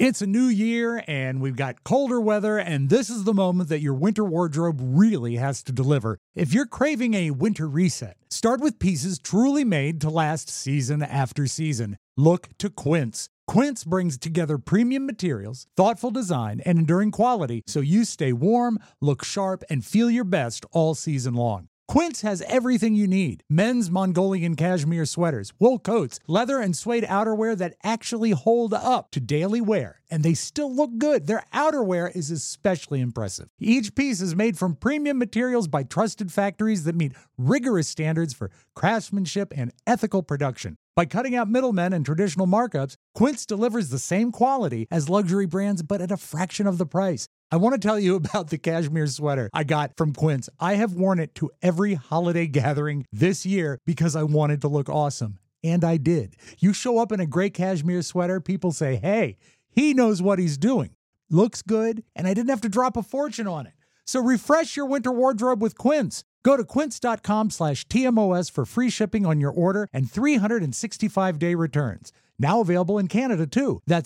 It's a new year and we've got colder weather, and this is the moment that your winter wardrobe really has to deliver. If you're craving a winter reset, start with pieces truly made to last season after season. Look to Quince. Quince brings together premium materials, thoughtful design, and enduring quality so you stay warm, look sharp, and feel your best all season long. Quince has everything you need. Men's Mongolian cashmere sweaters, wool coats, leather and suede outerwear that actually hold up to daily wear, and they still look good. Their outerwear is especially impressive. Each piece is made from premium materials by trusted factories that meet rigorous standards for craftsmanship and ethical production. By cutting out middlemen and traditional markups, Quince delivers the same quality as luxury brands, but at a fraction of the price. I want to tell you about the cashmere sweater I got from Quince. I have worn it to every holiday gathering this year because I wanted to look awesome. And I did. You show up in a gray cashmere sweater, people say, hey, he knows what he's doing. Looks good, and I didn't have to drop a fortune on it. So refresh your winter wardrobe with Quince. Go to quince.com slash TMOS for free shipping on your order and three hundred sixty-five day returns. Now available in Canada, too. That's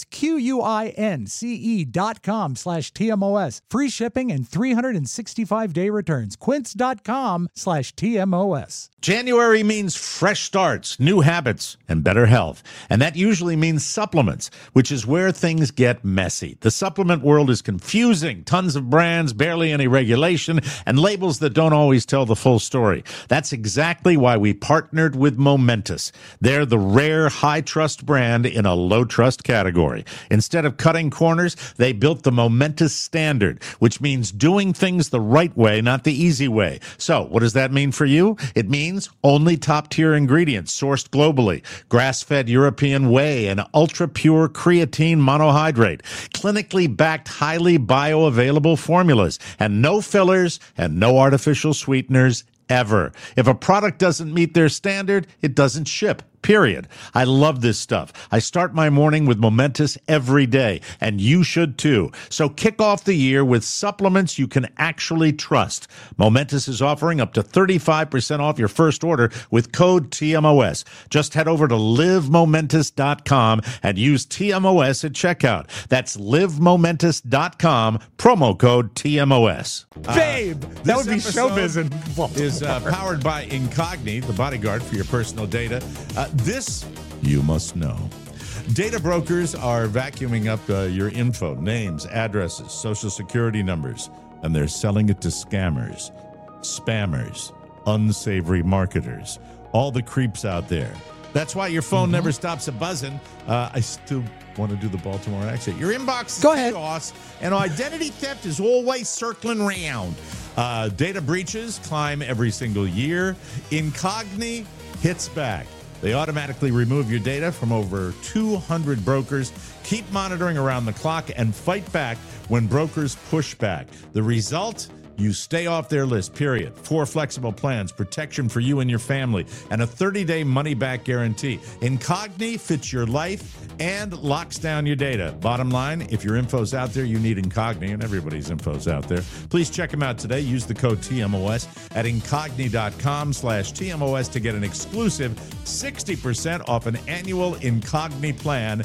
Q-U-I-N-C-E dot com slash T-M-O-S. Free shipping and three hundred sixty-five day returns. Quince.com slash T-M-O-S. January means fresh starts, new habits, and better health. And that usually means supplements, which is where things get messy. The supplement world is confusing. Tons of brands, barely any regulation, and labels that don't always tell the full story. That's exactly why we partnered with Momentous. They're the rare high-trust brand in a low-trust category. Instead of cutting corners, they built the Momentous Standard, which means doing things the right way, not the easy way. So, what does that mean for you? It means only top-tier ingredients sourced globally, grass-fed European whey, and ultra-pure creatine monohydrate, clinically backed, highly bioavailable formulas, and no fillers and no artificial sweeteners ever. If a product doesn't meet their standard, it doesn't ship. Period. I love this stuff. I start my morning with Momentous every day, and you should too. So kick off the year with supplements you can actually trust. Momentous is offering up to thirty-five percent off your first order with code T M O S. Just head over to live momentous dot com and use T M O S at checkout. That's live momentous dot com, promo code T M O S. Babe, Uh, that would be this showbiz in episode is uh, powered by Incogni, the bodyguard for your personal data. Uh, this you must know. Data brokers are vacuuming up uh, your info, names, addresses, social security numbers, and they're selling it to scammers, spammers, unsavory marketers, all the creeps out there. That's why your phone mm-hmm. never stops a buzzing. Uh, I still want to do the Baltimore accent. Your inbox is Go ahead. chaos, and identity theft is always circling around. Uh, data breaches climb every single year. Incogni hits back. They automatically remove your data from over two hundred brokers. Keep monitoring around the clock and fight back when brokers push back. The result? You stay off their list, period. Four flexible plans, protection for you and your family, and a thirty-day money-back guarantee. Incogni fits your life and locks down your data. Bottom line, if your info's out there, you need Incogni, and everybody's info's out there. Please check them out today. Use the code T M O S at incogni.com slash TMOS to get an exclusive sixty percent off an annual Incogni plan.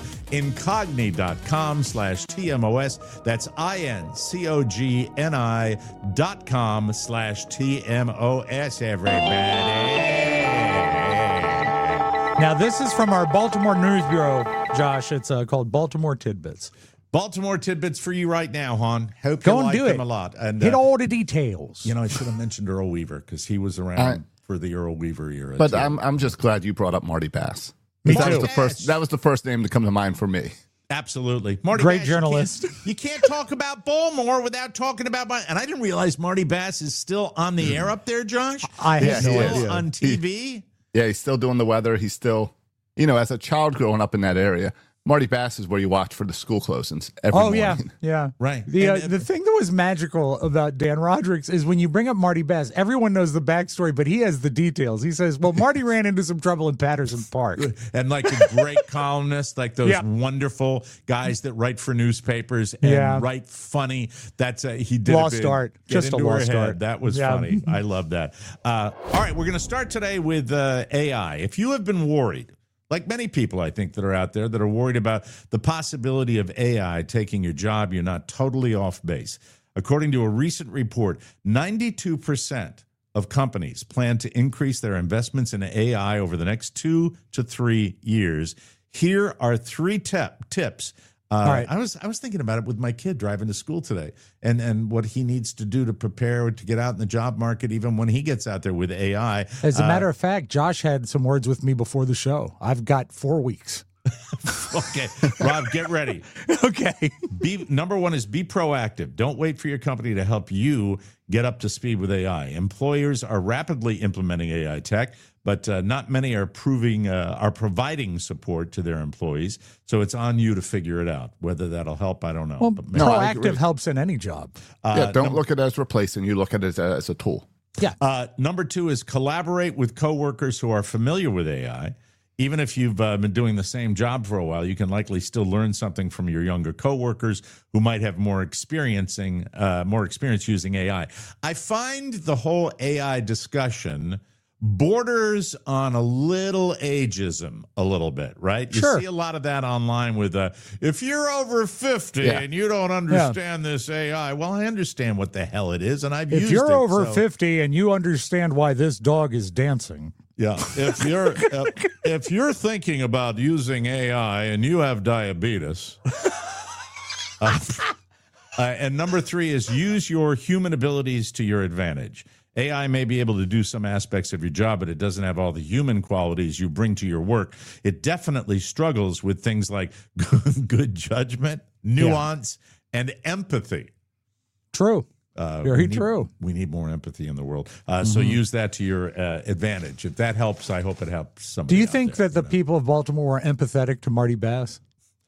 Incogni.com slash TMOS. That's I-N-C-O-G-N-I dot com slash T-M-O-S, everybody. Now, this is from our Baltimore News Bureau, Josh. It's uh, called Baltimore Tidbits. Baltimore tidbits for you right now, hon. Hope Go you and like do them it. a lot. And Hit uh, all the details. you know, I should have mentioned Earl Weaver because he was around I- for the Earl Weaver era. But too. I'm I'm just glad you brought up Marty Bass. Me that too. was the first that was the first name to come to mind for me. Absolutely. Marty Great Bass, journalist. You can't, you can't talk about Baltimore without talking about my. And I didn't realize Marty Bass is still on the air up there, Josh. I had He's no still idea. on T V. Yeah, he's still doing the weather. He's still, you know, as a child growing up in that area, Marty Bass is where you watch for the school closings every Oh, morning. yeah. Yeah. Right. The uh, And- the thing that was magical about Dan Rodricks is when you bring up Marty Bass, everyone knows the backstory, but he has the details. He says, well, Marty ran into some trouble in Patterson Park. And like a great columnist, like those Yeah. wonderful guys that write for newspapers and Yeah. write funny. That's uh, he did Lost it big. art. Get Just a into her lost head. art. That was Yeah. funny. I love that. Uh, all right, we're going to start today with uh, A I. If you have been worried, Like many people, I think, that are out there that are worried about the possibility of A I taking your job, you're not totally off base. According to a recent report, ninety-two percent of companies plan to increase their investments in A I over the next two to three years. Here are three tip, tips. Uh, All right. I was I was thinking about it with my kid driving to school today, and and what he needs to do to prepare to get out in the job market, even when he gets out there with A I. As a Uh, matter of fact, Josh had some words with me before the show. I've got four weeks. Okay, Rob, get ready. Okay. Be number one is be proactive. Don't wait for your company to help you get up to speed with A I. Employers are rapidly implementing A I tech, but uh, not many are proving uh, are providing support to their employees. So it's on you to figure it out. Whether that'll help, I don't know. Well, But maybe- No, I agree. proactive helps in any job. Uh, yeah, don't num- look at it as replacing. You look at it as a, as a tool. Yeah. Uh, number two is collaborate with coworkers who are familiar with A I. Even if you've uh, been doing the same job for a while, you can likely still learn something from your younger coworkers who might have more experiencing, uh, more experience using A I. I find the whole A I discussion borders on a little ageism a little bit, right? You Sure. see a lot of that online with, uh, if you're over fifty Yeah. and you don't understand this A I, well, I understand what the hell it is, and I've If used you're it, over so- fifty and you understand why this dog is dancing, Yeah, if you're uh, if you're thinking about using A I and you have diabetes, uh, uh, and number three is use your human abilities to your advantage. A I may be able to do some aspects of your job, but it doesn't have all the human qualities you bring to your work. It definitely struggles with things like good judgment, nuance, and empathy. true. Uh, Very we need- true. We need more empathy in the world. Uh, So use that to your uh, advantage. If that helps, I hope it helps somebody. Do you out think there, that the know. people of Baltimore are empathetic to Marty Bass?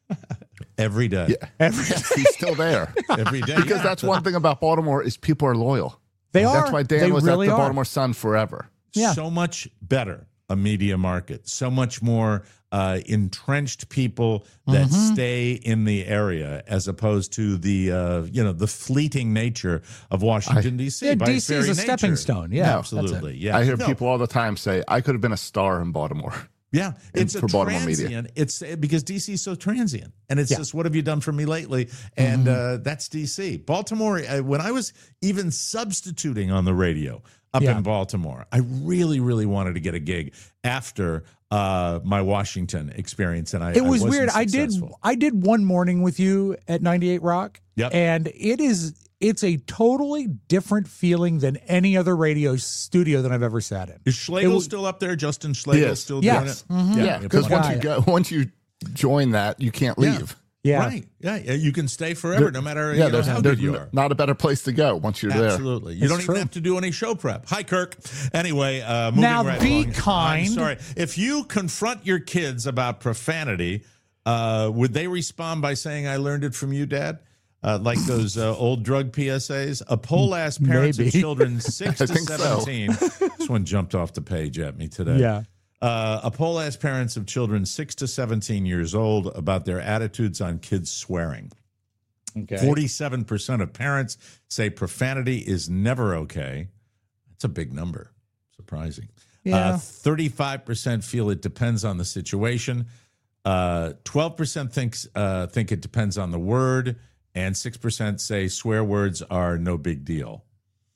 every day, Yeah, yes, he's still there. every day, Because yeah. that's one thing about Baltimore is people are loyal. They are. That's why Dan They was really at the are. Baltimore Sun forever. Yeah. So much better a media market. So much more uh, entrenched people that Mm-hmm. stay in the area, as opposed to the uh, you know the fleeting nature of Washington D C. Yeah, by D its C is very a stepping nature. stone. Yeah, that's it. absolutely. Yeah, I hear No, people all the time say, I could have been a star in Baltimore. Yeah, it's a for Baltimore media. transient. It's because D C is so transient, and it's Yeah. just what have you done for me lately? And uh, that's D C. Baltimore. Uh, when I was even substituting on the radio up Yeah. in Baltimore, I really, really wanted to get a gig after uh, my Washington experience, and I It was I wasn't weird. I did successful. I did one morning with you at ninety-eight Rock. Yep. And it is it's a totally different feeling than any other radio studio that I've ever sat in. Is Schlegel was- still up there? Justin Schlegel Yes. still Yes. doing it? Mhm. Yeah, because good once guy. you go, once you join that, you can't Yeah. leave. Yeah. Right. Yeah. yeah. You can stay forever, no matter Yeah, you know, there's, how there's good you are. not a better place to go once you're there. Absolutely. You It's don't even true. have to do any show prep. Hi, Kirk. Anyway, uh, moving Now, right be along. kind. I'm sorry. If you confront your kids about profanity, uh, would they respond by saying, I learned it from you, Dad? Uh, like those uh, old drug P S As? A poll asked parents Maybe. of children six I to think so. seventeen. This one jumped off the page at me today. Yeah. Uh, a poll asked parents of children six to seventeen years old about their attitudes on kids swearing. Okay. forty-seven percent of parents say profanity is never okay. That's a big number. Surprising. Yeah. Uh, thirty-five percent feel it depends on the situation. Uh, twelve percent thinks uh, think it depends on the word, and six percent say swear words are no big deal.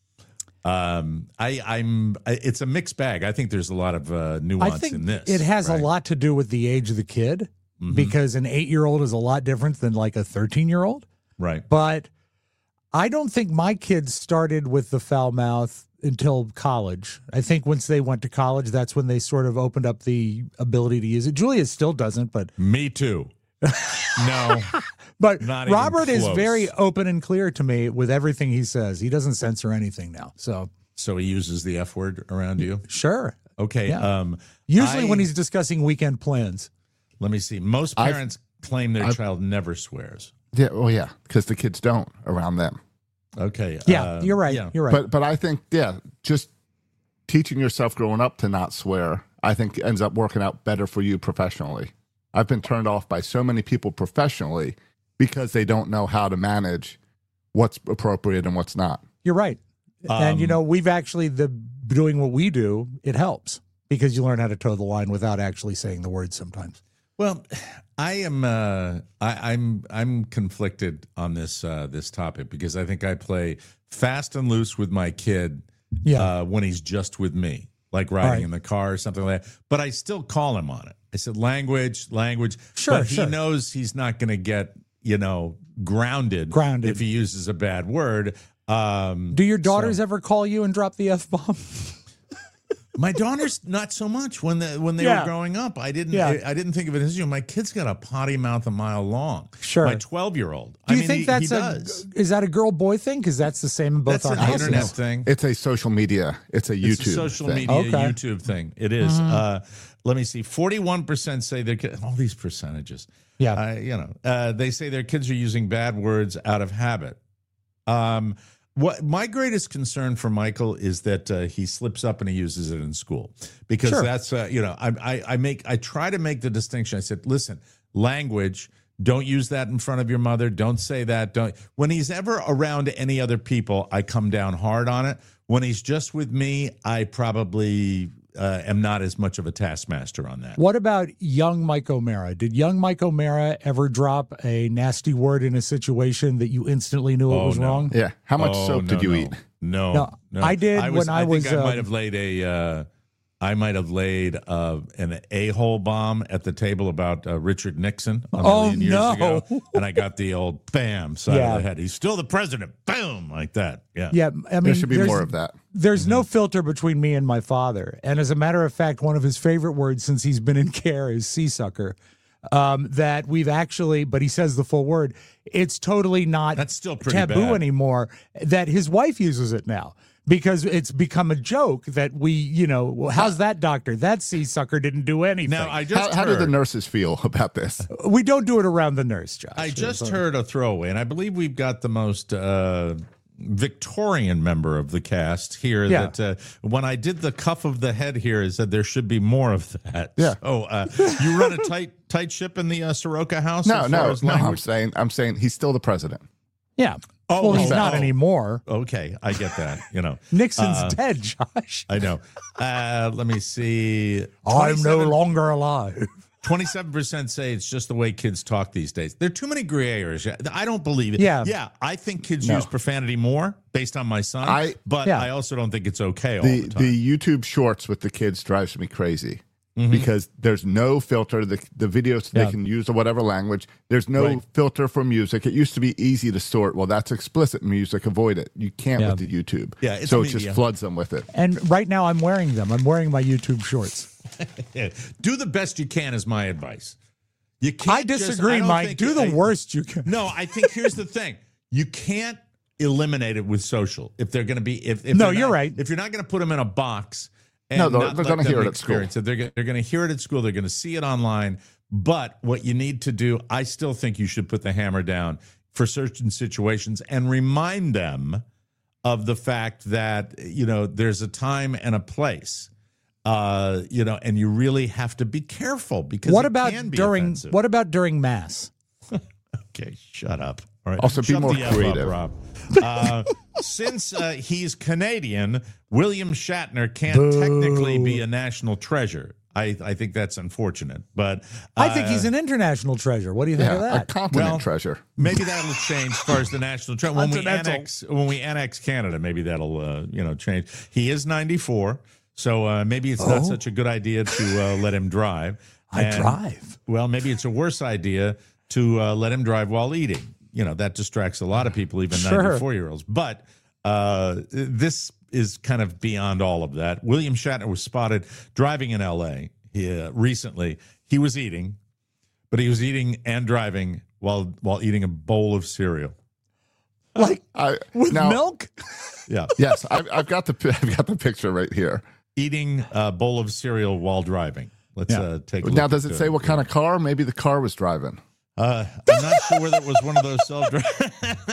Um, I, I'm. I, it's a mixed bag. I think there's a lot of uh, nuance I think in this. it has right? a lot to do with the age of the kid Mhm. because an eight-year-old is a lot different than like a thirteen-year-old. Right. But I don't think my kids started with the foul mouth until college. I think once they went to college, that's when they sort of opened up the ability to use it. Julia still doesn't, but Me too. No. but Not even Robert is close. very open and clear to me with everything he says. He doesn't censor anything now. So So he uses the F word around you. sure. Okay. Yeah. Um, Usually I- when he's discussing weekend plans. Let me see. Most I've- parents claim their I've- child never swears. Yeah, well, yeah, because the kids don't around them. Okay. Yeah, uh, you're right. Yeah. You're right. But but I think yeah, just teaching yourself growing up to not swear, I think ends up working out better for you professionally. I've been turned off by so many people professionally because they don't know how to manage what's appropriate and what's not. You're right. and you Um, know, we've actually the doing what we do, it helps. because you learn how to toe the line without actually saying the words sometimes. Well, I am uh, I, I'm I'm conflicted on this uh, this topic because I think I play fast and loose with my kid Yeah. uh, when he's just with me, like riding right. in the car or something like that. But I still call him on it. I said language, language. Sure, but he sure. knows he's not going to get, you know, grounded, Grounded. if he uses a bad word. Um, Do your daughters so- ever call you and drop the F bomb? My daughters, not so much. When the when they Yeah. were growing up, I didn't. Yeah. I, I didn't think of it as you. My kid's got a potty mouth a mile long. Sure. My twelve-year-old. Do I you mean, think he, that's he a does. is that a girl boy thing? Because that's the same in both That's our an houses. internet thing. It's a social media. It's a YouTube It's a social thing. media Okay. YouTube thing. It is. Uh, let me see. Forty-one percent say their kids. All these percentages. Yeah. Uh, you know, uh, they say their kids are using bad words out of habit. Um, what my greatest concern for Michael is that uh, he slips up and he uses it in school because Sure. that's uh, you know I, I I make I try to make the distinction. I said, listen, language. Don't use that in front of your mother. Don't say that. Don't. When he's ever around any other people, I come down hard on it. When he's just with me, I probably uh, am not as much of a taskmaster on that. What about young Mike O'Mara? Did young Mike O'Mara ever drop a nasty word in a situation that you instantly knew it Oh, was no. wrong? Yeah. How much Oh, soap no, did you no. eat? No, No, no. I did I was, when I think was, I um, might have laid a. Uh, I might have laid uh, an a-hole bomb at the table about uh, Richard Nixon a Oh, million years no. ago, and I got the old bam side Yeah. of the head. He's still the president. Boom, like that. Yeah. Yeah, I mean, There should be there's- more of that. There's no filter between me and my father. And as a matter of fact, one of his favorite words since he's been in care is seasucker. Um, that we've actually, but he says the full word. It's totally not That's still pretty taboo bad. anymore. That his wife uses it now because it's become a joke that we, you know, well, how's that doctor? That seasucker didn't do anything. Now I just How, how do heard, the nurses feel about this? we don't do it around the nurse, Josh. I just heard a throwaway, and I believe we've got the most uh, Victorian member of the cast here. Yeah. That uh, when I did the cuff of the head here, I said there should be more of that. Yeah. Oh, uh, you run a tight tight ship in the uh, Soroka house? No, as far no, as no. I'm language? saying, I'm saying he's still the president. Yeah. Oh, well, he's oh, not oh. anymore. Okay, I get that. You know, Nixon's Uh, dead, Josh. I know. Uh, let me see. I'm no longer alive. Twenty-seven percent say it's just the way kids talk these days. There are too many gray areas. I don't believe it. Yeah. yeah. I think kids No. use profanity more based on my son. I- but Yeah. I also don't think it's okay all The the time. the YouTube shorts with the kids drives me crazy Mm-hmm. because there's no filter. The the videos Yeah. they can use or whatever language. There's no Right. filter for music. It used to be easy to sort. Well, that's explicit music. Avoid it. You can't Yeah. with the YouTube. Yeah, it's so a it just media. floods them with it. And right now I'm wearing them. I'm wearing my YouTube shorts. Yeah. Do the best you can is my advice. You can't I just- disagree, I don't Mike. think- Do the I- worst you can. No, I think here's the thing. You can't eliminate it with social. If they're going to be if, if No, they're you're not- right. If you're not going to put them in a box and No, they're- not they're let gonna them hear it at school. experience it, they're go- they're going to hear it at school. They're going to see it online. But what you need to do, I still think you should put the hammer down for certain situations and remind them of the fact that, you know, there's a time and a place. Uh, you know, and you really have to be careful because What it about can be during offensive. what about during mass? Okay, shut up. All right. Also, be Shut more the F up, creative. Rob. Uh, since uh, he's Canadian, William Shatner can't Boo. technically be a national treasure. I, I think that's unfortunate, but uh, I think he's an international treasure. What do you think of Yeah, a that? continent Well, treasure. maybe that'll change as far as the national treasure. When we Continental. annex, when we annex Canada, maybe that'll uh, you know change. He is ninety-four, so uh, maybe it's not Oh. such a good idea to uh, let him drive. I And- drive. Well, maybe it's a worse idea to uh, let him drive while eating. You know, that distracts a lot of people, even Sure. ninety-four-year-olds. But uh, this is kind of beyond all of that. William Shatner was spotted driving in L A he, uh, recently. He was eating, but he was eating and driving while while eating a bowl of cereal. Like I, with now, milk? Yeah, Yes, I've, I've got the pi- I've got the picture right here. eating a bowl of cereal while driving. Let's Yeah. uh, take a Now, look does at, it uh, say what kind of car? Maybe the car was driving. Uh, I'm not sure whether it was one of those self-driving.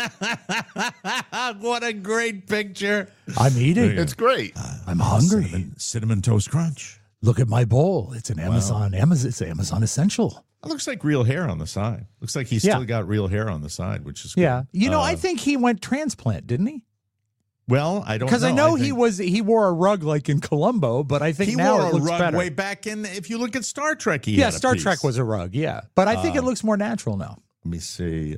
What a great picture! I'm eating. It's great. I'm hungry. Cinnamon, cinnamon toast crunch. Look at my bowl. It's an Amazon. Amazon. It's Amazon Essential. It looks like real hair on the side. Looks like he's Yeah. still got real hair on the side, which is good. Yeah. You know, Uh, I think he went transplant, didn't he? Well, I don't Because know. I know I he think was he wore a rug like in Columbo, but I think he now wore it a looks rug better. way back in. If you look at Star Trek, he yeah, had a Star piece. Trek was a rug. Yeah, but I think Uh, it looks more natural now. Let me see.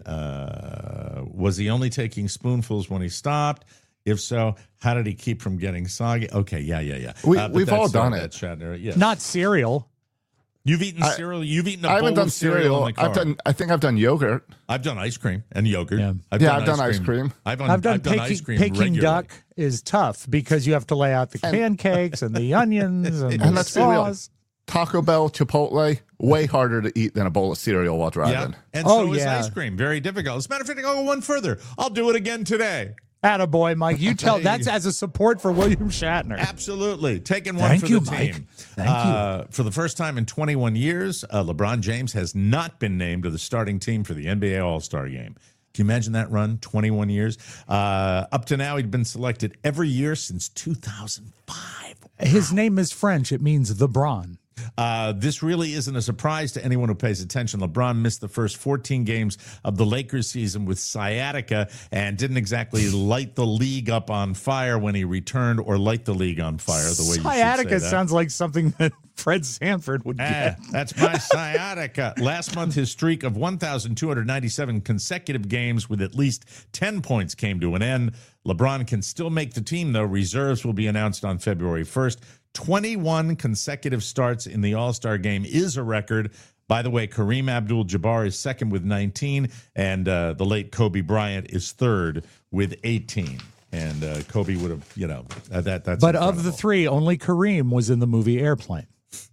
Uh, was he only taking spoonfuls when he stopped? If so, how did he keep from getting soggy? Okay, yeah, yeah, yeah. We- Uh, but we've all that's, uh, done that's it. Shatner. Yeah. Not cereal. You've eaten I- cereal. You've eaten a I bowl haven't done of cereal. cereal. In the car. I've done. I think I've done yogurt. I've done ice cream and yogurt. Yeah. I've Yeah, done I've done ice cream. I've done, I've done, I've done Peking, ice cream Peking regularly. duck is tough because you have to lay out the pancakes and the onions and, the And let's be real. sauce. Taco Bell, Chipotle, way harder to eat than a bowl of cereal while Yeah, driving. and Oh, so is yeah. ice cream. Very difficult. As a matter of fact, I'll go one further. I'll do it again today. Attaboy, Mike. You tell that's as a support for William Shatner. Absolutely. Taking one Thank for you, the Mike. team. Thank you. Uh, for the first time in twenty-one years, uh, LeBron James has not been named to the starting team for the N B A All-Star Game. Can you imagine that run? twenty-one years. Uh, up to now, he'd been selected every year since two thousand five. His name is French. It means the Braun. Uh, this really isn't a surprise to anyone who pays attention. LeBron missed the first fourteen games of the Lakers season with sciatica and didn't exactly light the league up on fire when he returned, or light the league on fire, the way you Sciatica should say that. sounds like something that Fred Sanford would Ah, get. that's my sciatica. Last month, his streak of one thousand two hundred ninety-seven consecutive games with at least ten points came to an end. LeBron can still make the team, though. Reserves will be announced on February first. twenty-one consecutive starts in the All-Star game is a record. By the way, Kareem Abdul-Jabbar is second with nineteen, and uh, the late Kobe Bryant is third with eighteen. And uh, Kobe would have, you know, uh, that that's But of the incredible. three, only Kareem was in the movie Airplane.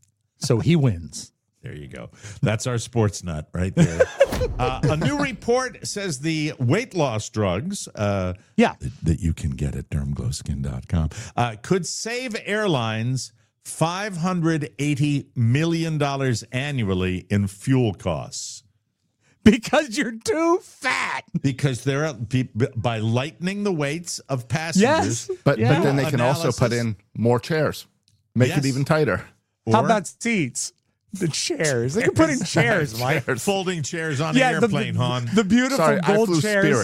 So he wins. There you go. That's our sports nut right there. uh, a new report says the weight loss drugs uh, Yeah. that, that you can get at derm glow skin dot com uh, could save airlines five hundred eighty million dollars annually in fuel costs. Because you're too fat. Because they're by lightening the weights of passengers. Yes. But Yeah. but then they can also put Analysis. in more chairs, make Yes. it even tighter. How Or about seats? The chairs. They can put in chairs, Mike. folding chairs on Yeah, an the, airplane, hon? the beautiful Sorry, I gold flew chairs.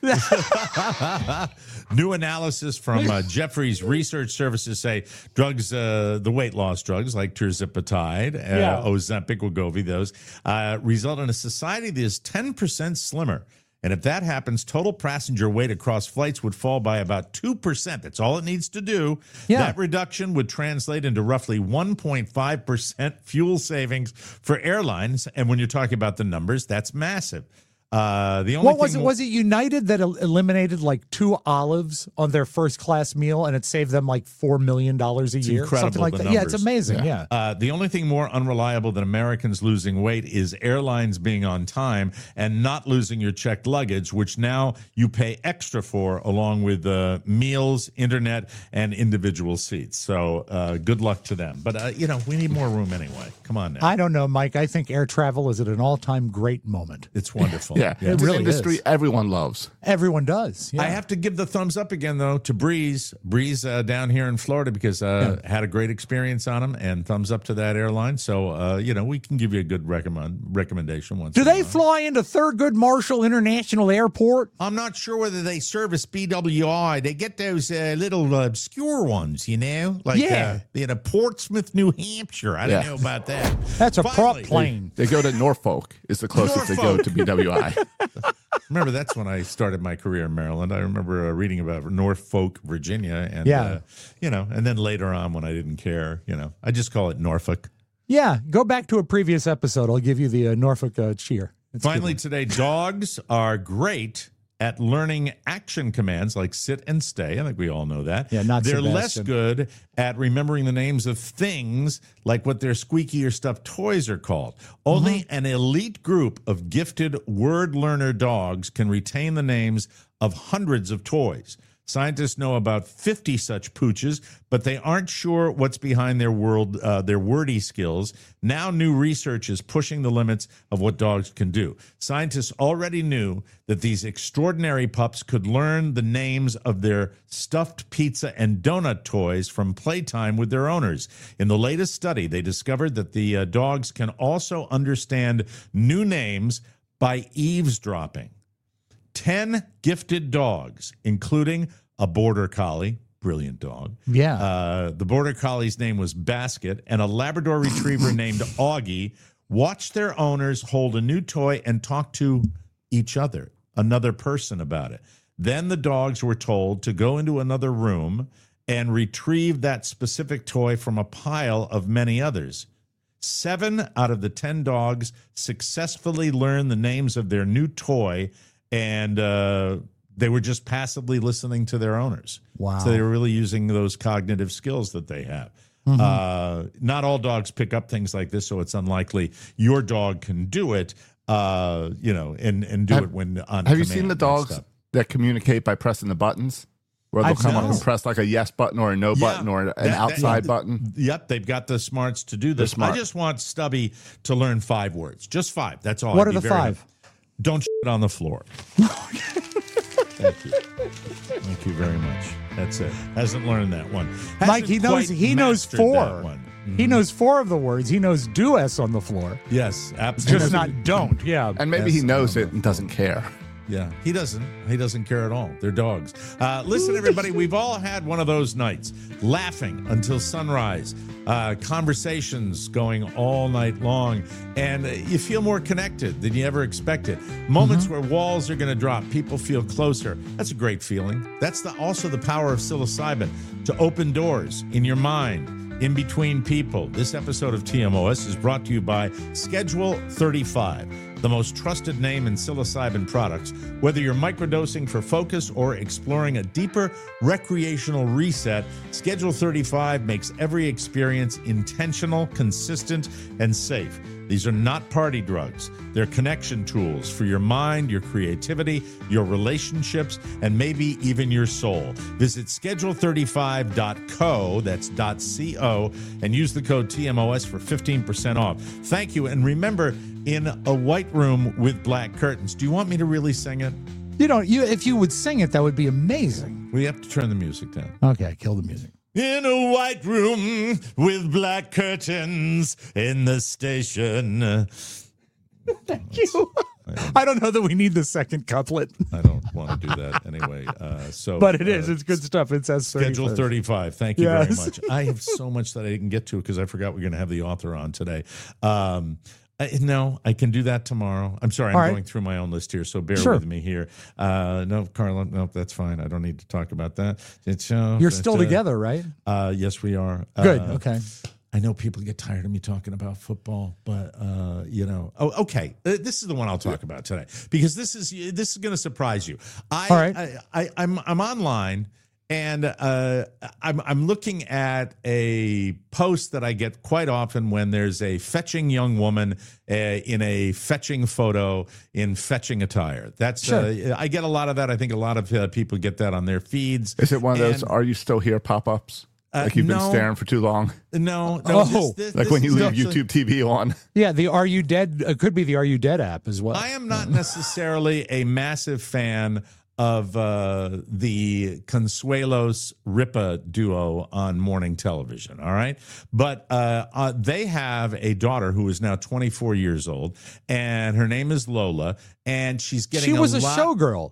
Spirit. New analysis from uh, Jefferies Research Services say drugs, uh, the weight loss drugs like tirzepatide, uh, Yeah. Ozempic, Wegovy, those uh, result in a society that is ten percent slimmer. And if that happens, total passenger weight across flights would fall by about two percent. That's all it needs to do. Yeah. That reduction would translate into roughly one point five percent fuel savings for airlines. And when you're talking about the numbers, that's massive. Uh, the only What was thing it? Was it United that el- eliminated like two olives on their first class meal, and it saved them like four million dollars a year? incredible, Something like the that. Yeah, it's numbers. amazing. Yeah. Uh, the only thing more unreliable than Americans losing weight is airlines being on time and not losing your checked luggage, which now you pay extra for, along with uh, meals, internet, and individual seats. So uh, good luck to them. But, uh, you know, we need more room anyway. Come on now. I don't know, Mike. I think air travel is at an all-time great moment. It's wonderful. Yeah, It it's really an industry is. everyone loves. Everyone does. Yeah. I have to give the thumbs up again, though, to Breeze. Breeze uh, down here in Florida, because uh, had a great experience on them, and thumbs up to that airline. So, uh, you know, we can give you a good recommend recommendation once. Do in a they while. fly into Thurgood Marshall International Airport? I'm not sure whether they service B W I. They get those uh, little uh, obscure ones, you know, like Yeah. uh, in a Portsmouth, New Hampshire. I don't Yeah. know about that. That's a Finally, prop plane. They go to Norfolk is the closest they go Norfolk. to B W I. Remember, that's when I started my career in Maryland. I remember uh, reading about Norfolk, Virginia, and Yeah. uh, you know, and then later on when I didn't care, you know, I just call it Norfolk. Yeah, go back to a previous episode. I'll give you the uh, Norfolk uh, cheer. It's a good Finally, one. today, dogs are great at learning action commands like sit and stay. I think we all know that. Yeah, not They're less Sebastian. good at remembering the names of things like what their squeaky or stuffed toys are called. Only Mm-hmm. an elite group of gifted word learner dogs can retain the names of hundreds of toys. Scientists know about fifty such pooches, but they aren't sure what's behind their world, uh, their wordy skills. Now, new research is pushing the limits of what dogs can do. Scientists already knew that these extraordinary pups could learn the names of their stuffed pizza and donut toys from playtime with their owners. In the latest study, they discovered that the uh, dogs can also understand new names by eavesdropping. ten gifted dogs, including a border collie, brilliant dog. Yeah. Uh, the border collie's name was Basket, and a Labrador retriever named Augie watched their owners hold a new toy and talk to each other, another person about it. Then the dogs were told to go into another room and retrieve that specific toy from a pile of many others. Seven out of the ten dogs successfully learned the names of their new toy, and uh, they were just passively listening to their owners. Wow. So they were really using those cognitive skills that they have. Mm-hmm. Uh, not all dogs pick up things like this, so it's unlikely your dog can do it, uh, you know, and, and do have, it when on Have you seen the dogs that communicate by pressing the buttons? Where they'll I've come up noticed. and press like a yes button or a no Yeah, button or an that- outside that- button. Yep, they've got the smarts to do this. smart. I just want Stubby to learn five words. Just five. That's all. What I'd are be the very five? happy. Don't shit on the floor. Thank you. Thank you very much. That's it. Hasn't learned that one. Hasn't Mike, he knows quite he knows mastered four. that one. He knows four of the words. He knows do S on the floor. Yes, absolutely. Just not don't. Yeah. And maybe Yes, he knows I it and doesn't care. Yeah, he doesn't. He doesn't care at all. They're dogs. Uh, listen, everybody, we've all had one of those nights, laughing until sunrise, uh, conversations going all night long, and uh, you feel more connected than you ever expected. Moments where walls are going to drop, people feel closer. That's a great feeling. That's the, also the power of psilocybin to open doors in your mind, in between people. This episode of T M O S is brought to you by Schedule thirty-five, the most trusted name in psilocybin products. Whether you're microdosing for focus or exploring a deeper recreational reset, Schedule thirty-five makes every experience intentional, consistent, and safe. These are not party drugs. They're connection tools for your mind, your creativity, your relationships, and maybe even your soul. Visit schedule thirty-five dot co, that's .co, and use the code T M O S for fifteen percent off. Thank you, and remember, in a white room with black curtains. Do you want me to really sing it? You don't. You if you would sing it, that would be amazing. We have to turn the music down. Okay, kill the music. In a white room with black curtains in the station. Thank you. I don't know that we need the second couplet, I don't want to do that anyway. Uh, so, but it is. uh, It's good stuff. It says Schedule thirty-first. thirty-five. Thank you Yes. very much. I have so much that I didn't get to because I forgot we're going to have the author on today. Um, I, no, I can do that tomorrow. I'm sorry, I'm All right. going through my own list here, so bear Sure. with me here. Uh, no, Carla, no, that's fine. I don't need to talk about that. It's, uh, You're it's, still uh, together, right? Uh, yes, we are. Good. Uh, Okay. I know people get tired of me talking about football, but uh, you know, oh, okay. Uh, This is the one I'll talk about today because this is this is going to surprise you. I, All right. I, I I'm I'm online and uh, I'm I'm looking at a post that I get quite often when there's a fetching young woman uh, in a fetching photo in fetching attire. That's Sure. uh, I get a lot of that. I think a lot of uh, people get that on their feeds. Is it one of those And- "Are you still here?" pop-ups? Uh, Like you've been no. staring for too long? No, no. Oh. this- this- Like this when you is leave actually- YouTube T V on? Yeah, the Are You Dead? It could be the Are You Dead app as well. I am not necessarily a massive fan of uh, the Consuelos Ripa duo on morning television. All right. But uh, uh, they have a daughter who is now twenty-four years old, and her name is Lola, and she's getting She was a, a lot- showgirl.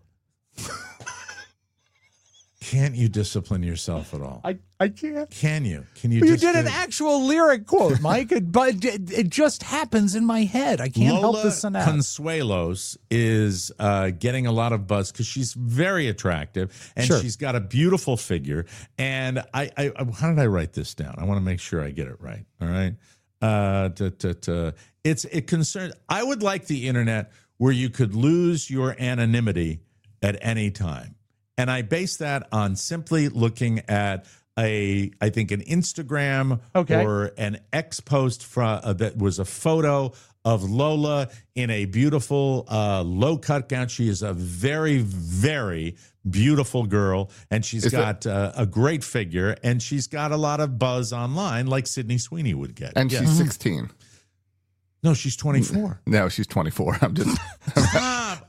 Can't you discipline yourself at all? I, I can't. Can you? Can you? You just did an do- actual lyric quote, Mike, it- but it, it just happens in my head. I can't Lola help this and that. Consuelos is uh, getting a lot of buzz because she's very attractive and Sure. she's got a beautiful figure. And I, I, I- how did I write this down? I want to make sure I get it right. All right. Uh, t- t- t- it's it concerns. I would like the internet where you could lose your anonymity at any time. And I base that on simply looking at a, I think, an Instagram Okay. or an X post from, uh, that was a photo of Lola in a beautiful uh, low-cut gown. She is a very, very beautiful girl, and she's Is got uh, a great figure, and she's got a lot of buzz online like Sydney Sweeney would get. And Yes. she's sixteen. No, she's twenty-four. No, she's twenty-four. I'm just. Stop.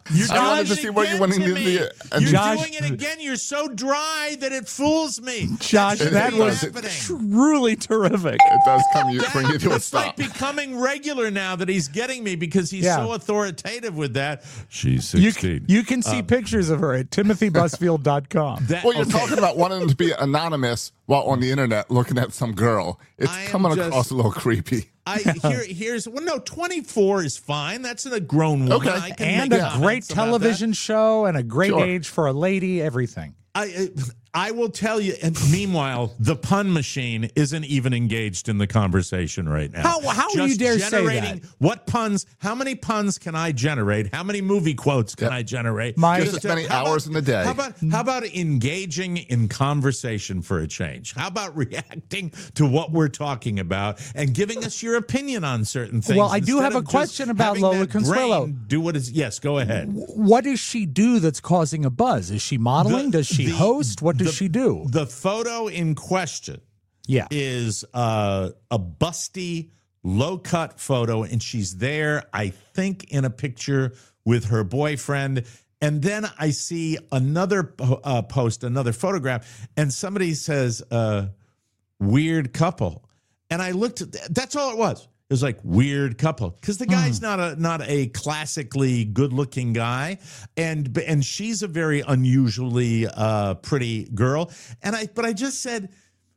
You're I wanted to doing see it where you again went to into me. the. You're Josh- doing it again. You're so dry that it fools me. Josh, That's that really was happening. truly terrific. It does come you bring you to a It's like stop. becoming regular now that he's getting me because he's Yeah. so authoritative with that. She's You, sixteen. you can see pictures of her at timothy busfield dot com. That- Well, you're okay. talking about wanting to be anonymous while on the internet looking at some girl. It's I am coming just- across a little creepy. I here here's well no twenty-four is fine. That's a grown woman. Okay. I can And make a comments great about television show and a great Sure. age for a lady, everything. I I will tell you. And meanwhile, the pun machine isn't even engaged in the conversation right now. How- how Just you dare say generating that? What puns? How many puns can I generate? How many movie quotes can I generate? My- Just as many how hours in the day. How about how about engaging in conversation for a change? How about reacting to what we're talking about and giving us your opinion on certain things? Well, I do instead have a of just question about having Lola that Consuelo. brain Do what is yes? Go ahead. What does she do that's causing a buzz? Is she modeling? The- does she the- host? What does the- she do? The photo in question Yeah. is uh, a busty, low cut photo, and she's there, I think, in a picture with her boyfriend. And then I see another po- uh, post, another photograph, and somebody says, uh, weird couple. And I looked at that. That's all it was. It was like weird couple because the guy's not a not a classically good looking guy, and and she's a very unusually uh, pretty girl. And I but I just said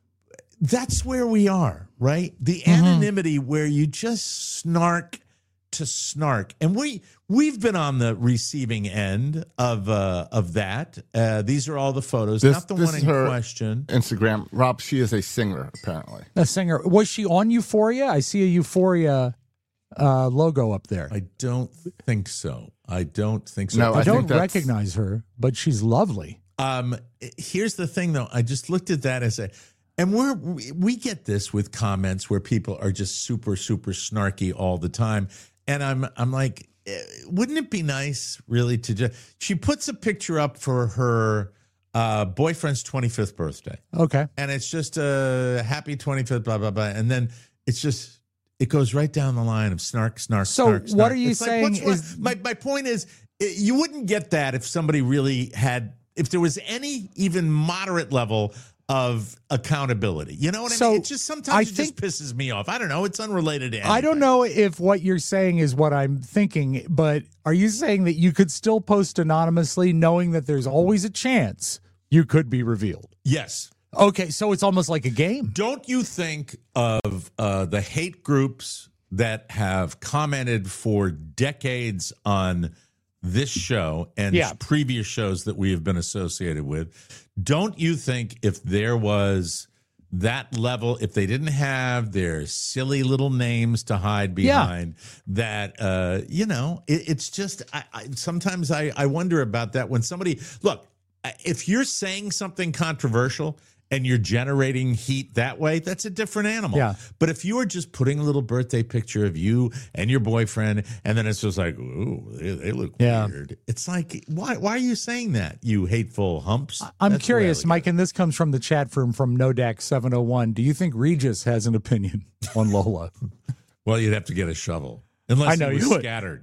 that's where we are, right? The anonymity where you just snark to snark, and we we've been on the receiving end of uh, of that. Uh, these are all the photos, This- not the this one is in her- question. Instagram. Rob, she is a singer, apparently. A singer. Was she on Euphoria? I see a Euphoria uh, logo up there. I don't think so. I don't think so. No, I, I don't think that's- recognize her, but she's lovely. Um, here's the thing, though. I just looked at that as a, and we're we we get this with comments where people are just super super snarky all the time, and I'm I'm like, eh, wouldn't it be nice really to just? She puts a picture up for her uh, boyfriend's twenty-fifth birthday, Okay. and it's just a happy twenty-fifth, blah blah blah, and then it's just. It goes right down the line of snark, snark, So snark. what snark. are you It's like, saying what's wrong- is- my my point is eh, you wouldn't get that if somebody really had if there was any even moderate level of accountability. You know what I So, mean? It just sometimes I it think- just pisses me off. I don't know. It's unrelated to anything. I don't know if what you're saying is what I'm thinking, but are you saying that you could still post anonymously knowing that there's always a chance you could be revealed? Yes. Okay, so it's almost like a game. Don't you think of uh, the hate groups that have commented for decades on this show and Yeah. previous shows that we have been associated with? Don't you think if there was that level, if they didn't have their silly little names to hide Yeah. behind, that, uh, you know, it, it's just, I, I, sometimes I, I wonder about that when somebody, look, if you're saying something controversial, and you're generating heat that way, that's a different animal. Yeah. But if you are just putting a little birthday picture of you and your boyfriend, and then it's just like, ooh, they, they look Yeah. weird. It's like, why why are you saying that, you hateful humps? I'm That's the way I curious, look at Mike, and this comes from the chat room from Nodak seven oh one. Do you think Regis has an opinion on Lola? it. Well, you'd have to get a shovel. Unless I know it was you would. scattered.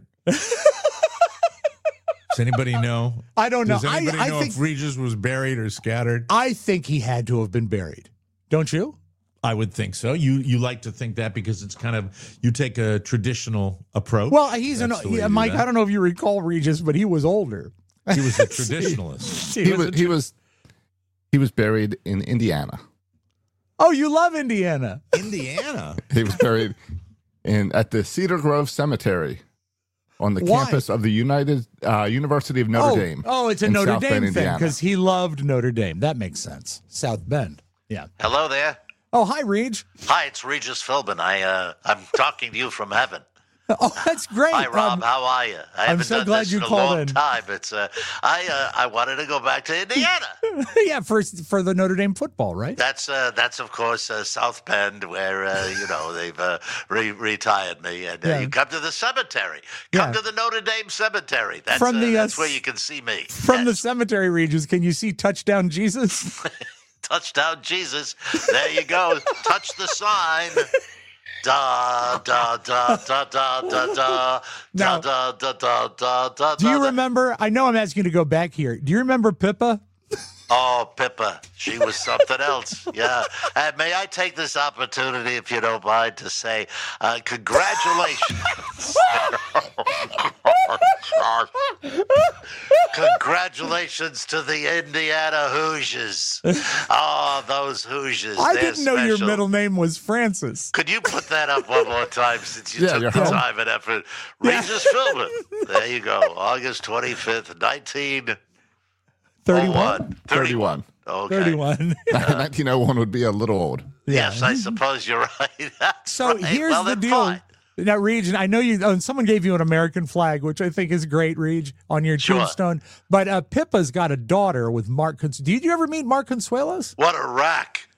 Does anybody know? I don't know. Does anybody I, I know think if Regis was buried or scattered? I think he had to have been buried. Don't you? I would think so. You you like to think that because it's kind of, you take a traditional approach. Well, he's an That's the way yeah, you do Mike. that. I don't know if you recall Regis, but he was older. He was a traditionalist. He was he was he was buried in Indiana. Oh, you love Indiana. Indiana. He was buried in at the Cedar Grove Cemetery on the Why? campus of the United uh, University of Notre oh, Dame. oh, it's a in Notre South Dame Bend, thing Indiana. because he loved Notre Dame. That makes sense. South Bend. Yeah. Hello there. Oh, hi, Reg. Hi, it's Regis Philbin. I uh, I'm talking to you from heaven. Oh, that's great. Hi, Rob. Um, How are you? I I'm haven't so done glad this you in a called long in. time. It's uh, I uh, I wanted to go back to Indiana. yeah, for for the Notre Dame football, right? That's uh, that's of course uh, South Bend, where uh, you know they've uh, re- retired me, and uh, Yeah. you come to the cemetery. Come Yeah. to the Notre Dame Cemetery. That's From uh, the, uh, that's where you can see me. From the Yes. cemetery regions, can you see Touchdown Jesus? Touchdown Jesus. There you go. Touch the sign. Da da da da da da da Now- da da da da da. Do you da. remember? I know I'm asking you to go back here. Do you remember Pippa? Oh, Pippa, she was something else. Yeah. And may I take this opportunity, if you don't mind, to say uh, congratulations. Congratulations to the Indiana Hoosiers. Oh, those Hoosiers. I they're didn't know your special. middle name was Francis. Could you put that up one more time since you Yeah, took you're the home. time and effort? Regis Philbin. There you go. August twenty-fifth, nineteen thirty-one. thirty-one. Okay. thirty-one. nineteen oh one would be a little old. Yes, I suppose you're right. That's So right. here's well, the then deal. fine. Now, Reg, and I know you. Oh, someone gave you an American flag, which I think is great, Reg, on your Sure. tombstone. But uh, Pippa's got a daughter with Mark. Cons- Did you ever meet Mark Consuelos? What a rack.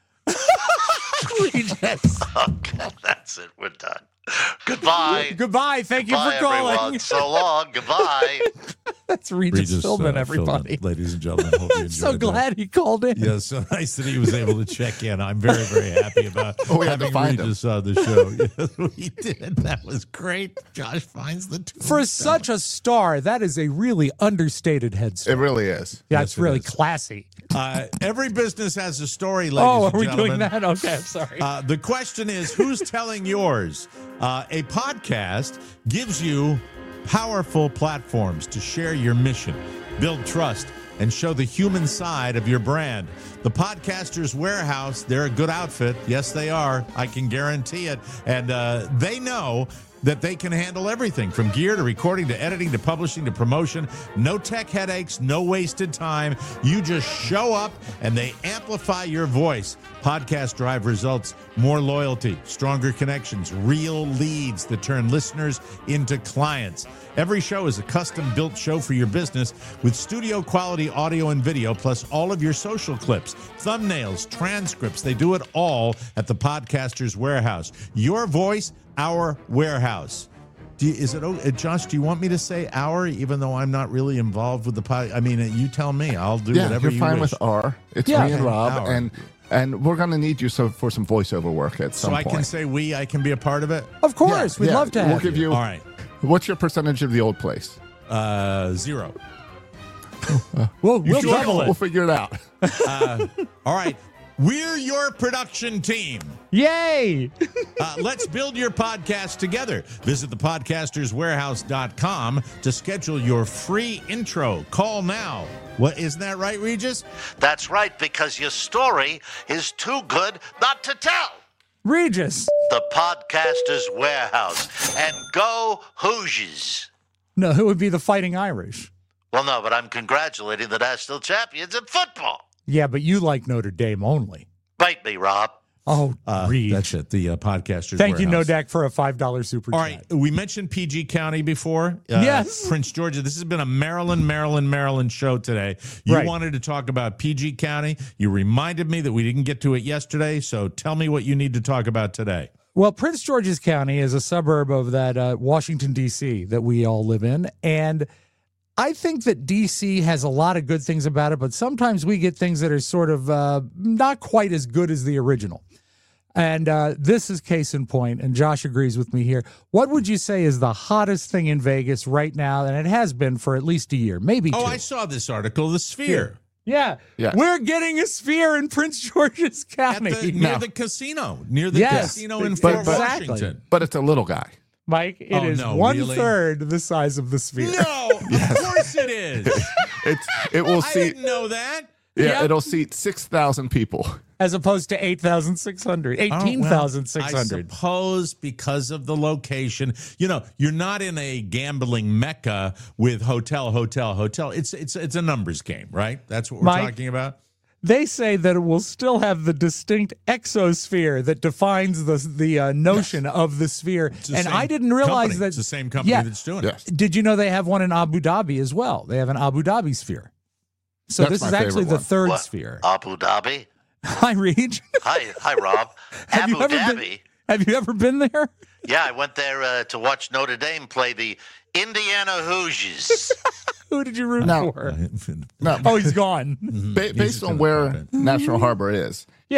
Regis. Okay, that's it. We're done. Goodbye. Goodbye. Thank Goodbye, you for calling. everyone. So long. Goodbye. That's Regis, Regis Philbin, uh, everybody. Philbin, ladies and gentlemen. Hope you I'm so enjoyed that. glad he called in. Yeah, so nice that he was able to check in. I'm very, very happy about Oh, we had to having find him. Regis on the show. Yes, we did. That was great. Josh finds the two. For such a star, that is a really understated head It start. really is. Yeah, Yes, it's it really is. classy. Uh, every business has a story, ladies Oh, are and we gentlemen. doing that? Okay, I'm sorry. Uh, the question is, who's telling yours? Uh, a podcast gives you powerful platforms to share your mission, build trust, and show the human side of your brand. The Podcasters Warehouse, they're a good outfit. Yes, they are. I can guarantee it. And uh, they know that they can handle everything from gear to recording to editing to publishing to promotion. No tech headaches, no wasted time. You just show up and they amplify your voice. Podcast drive results, more loyalty, stronger connections, real leads that turn listeners into clients. Every show is a custom-built show for your business with studio-quality audio and video, plus all of your social clips, thumbnails, transcripts. They do it all at the Podcasters Warehouse. Your voice, our warehouse. Do you, is it okay, Josh? Do you want me to say our, even though I'm not really involved with the pod? I mean, you tell me. I'll do Yeah, whatever you're you fine wish. with R. It's Yeah. me and Okay, Rob, our. and and we're gonna need you so for some voiceover work at some So I point. can say we. I can be a part of it. Of course, Yeah, we'd yeah, love to we'll have give you. All right, What's your percentage of the old place? uh, zero. We'll, we'll sure? double We'll it. figure it out. All right, we're your production team. Yay! Uh, let's build your podcast together. Visit the podcasters warehouse dot com to schedule your free intro. Call now. What, isn't that right, Regis? That's right, because your story is too good not to tell. Regis. The Podcasters Warehouse. And go Hoosiers. No, who would be the Fighting Irish? Well, no, but I'm congratulating the national champions in football. Yeah, but you like Notre Dame only. Bite me, Rob. Oh, Uh, Reed. that's it. The uh, podcasters. Thank you, Warehouse. Nodak, for a five dollar super All chat. right, we mentioned P G County before. Uh, Yes. Prince George's. This has been a Maryland, Maryland, Maryland show today. You Right. wanted to talk about P G County. You reminded me that we didn't get to it yesterday, so tell me what you need to talk about today. Well, Prince George's County is a suburb of that uh, Washington, D C that we all live in. And I think that D C has a lot of good things about it, but sometimes we get things that are sort of uh, not quite as good as the original. And uh, this is case in point, and Josh agrees with me here. What would you say is the hottest thing in Vegas right now? And it has been for at least a year, maybe Oh, two. I saw this article, The Sphere. Yeah. Yeah. We're getting a sphere in Prince George's At County. the, near No. the casino, near the Yes. casino in But- Fort but- Washington. But it's a little guy. Mike, it Oh, is no, one really? third the size of the sphere. No, of course it is. It's it will I seat. didn't know that. Yeah, Yep. it'll seat six thousand people. As opposed to eight thousand six hundred, Oh, well, eighteen thousand six I hundred. suppose because of the location. You know, you're not in a gambling mecca with hotel, hotel, hotel. It's it's it's a numbers game, right? That's what we're Mike, talking about. They say that it will still have the distinct exosphere that defines the the uh, notion of the sphere. It's the And same I didn't realize company. that It's the same company Yeah. that's doing Yes. it. Did you know they have one in Abu Dhabi as well? They have an Abu Dhabi sphere. So That's this my is actually favorite the one. third What? sphere. Abu Dhabi. Hi, Reed. Hi, hi, Rob. Have Abu you ever Dhabi. been? Have you ever been there? Yeah, I went there uh, to watch Notre Dame play the Indiana Hoosiers. Who did you root No. for? No, Oh, he's gone. ba- He's based on gonna where pop in. National Harbor is, Yeah.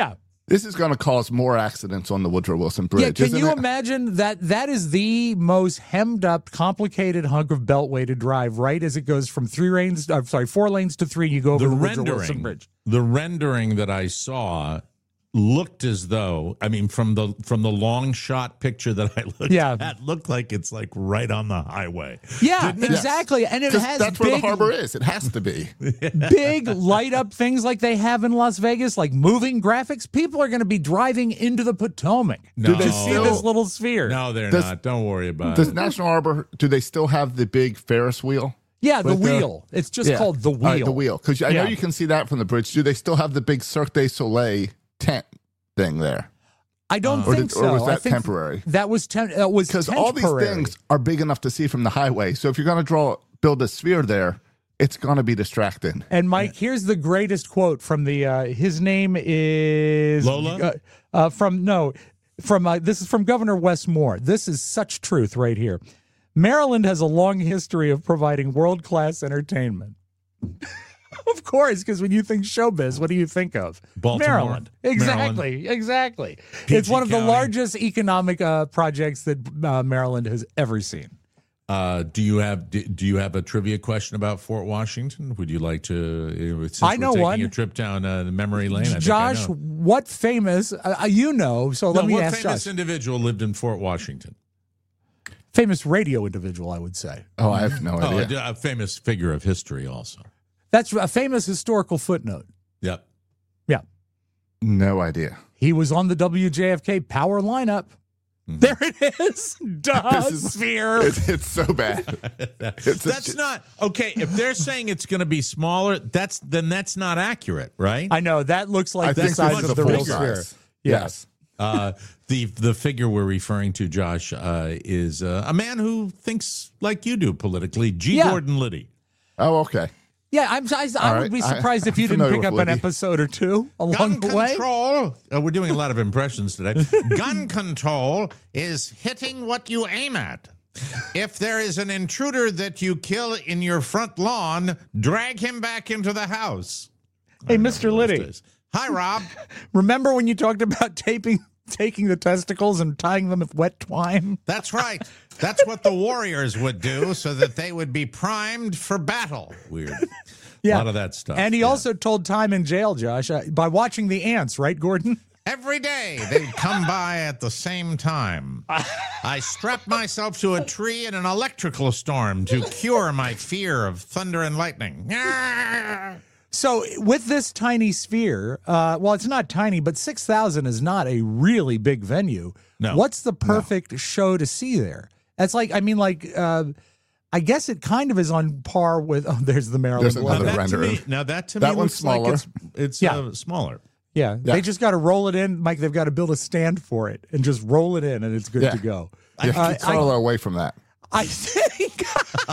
This is going to cause more accidents on the Woodrow Wilson Bridge. Yeah, can isn't you it? imagine that? That is the most hemmed up, complicated hunk of beltway to drive. Right as it goes from three lanes, I'm sorry, four lanes to three, and you go over The the, Woodrow Wilson rendering, Bridge. the rendering that I saw looked as though, I mean, from the from the long shot picture that I looked Yeah. at, looked like it's like right on the highway. Yeah, Didn't it? exactly, and it 'Cause has that's big, where the harbor is. It has to be. big light up things like they have in Las Vegas, like moving graphics. People are going to be driving into the Potomac No. to see No. this little sphere. No, they're Does- not. Don't worry about Does it. National Harbor, do they still have the big Ferris wheel? Yeah, the Right there? wheel. It's just Yeah. called the All right, wheel. the wheel. Because I Yeah. know you can see that from the bridge. Do they still have the big Cirque du Soleil tent thing there? I don't Or, think did, so. or was I that think temporary? That was ten. That was Because all these temporary. things are big enough to see from the highway. So if you're going to draw, build a sphere there, it's going to be distracting. And Mike, here's the greatest quote from the. Uh, his name is Lola? Uh, uh, from no, from uh, this is from Governor Wes Moore. This is such truth right here. Maryland has a long history of providing world class entertainment. Of course, because when you think showbiz, what do you think of? Baltimore, Maryland. Exactly, Maryland. exactly. P G It's one of the County. largest economic uh, projects that uh, Maryland has ever seen. Uh, do you have do, do you have a trivia question about Fort Washington? Would you like to? uh, Since I know we're taking one. a trip down uh, memory lane. I think I Josh, know. what famous, uh, you know, so let No, me what ask famous Josh. individual lived in Fort Washington? Famous radio individual, I would say. Oh, I have no Oh, idea. a, a famous figure of history, also. That's a famous historical footnote. Yep. Yeah. No idea. He was on the W J F K power lineup. Mm-hmm. There it is. Duh, This is- sphere. It's, it's so bad. It's a- That's not okay. If they're saying it's going to be smaller, that's then that's not accurate, right? I know. That looks like I the think size this of is the a real full sphere. size. Yes. Uh, the the figure we're referring to, Josh, uh, is uh, a man who thinks like you do politically. G. Yeah. Gordon Liddy. Oh, okay. Yeah, I'm, I, I All would right. be I- surprised if I'm you didn't familiar pick up with an Liddy. episode or two along Gun the way. control. Uh, we're doing a lot of impressions today. Gun control is hitting what you aim at. If there is an intruder that you kill in your front lawn, drag him back into the house. Hey, Mister Liddy, Hi, Rob. remember when you talked about taping, taking the testicles and tying them with wet twine? That's right. That's what the warriors would do so that they would be primed for battle. Weird. Yeah. A lot of that stuff. And he Yeah. also told time in jail, Josh, uh, by watching the ants, right, Gordon? Every day they'd come by at the same time. I strapped myself to a tree in an electrical storm to cure my fear of thunder and lightning. So with this tiny sphere, uh, well, it's not tiny, but six thousand is not a really big venue. No. What's the perfect show to see there? That's like, I mean, like, uh, I guess it kind of is on par with, oh, there's the Maryland There's one. another Now that, to rendering. me, now that to That me one's looks like smaller. it's, it's Yeah. uh, smaller. Yeah, Yeah. they just got to roll it in, Mike. They've got to build a stand for it and just roll it in, and it's good Yeah. to go. You Uh, keep farther away from that. I think.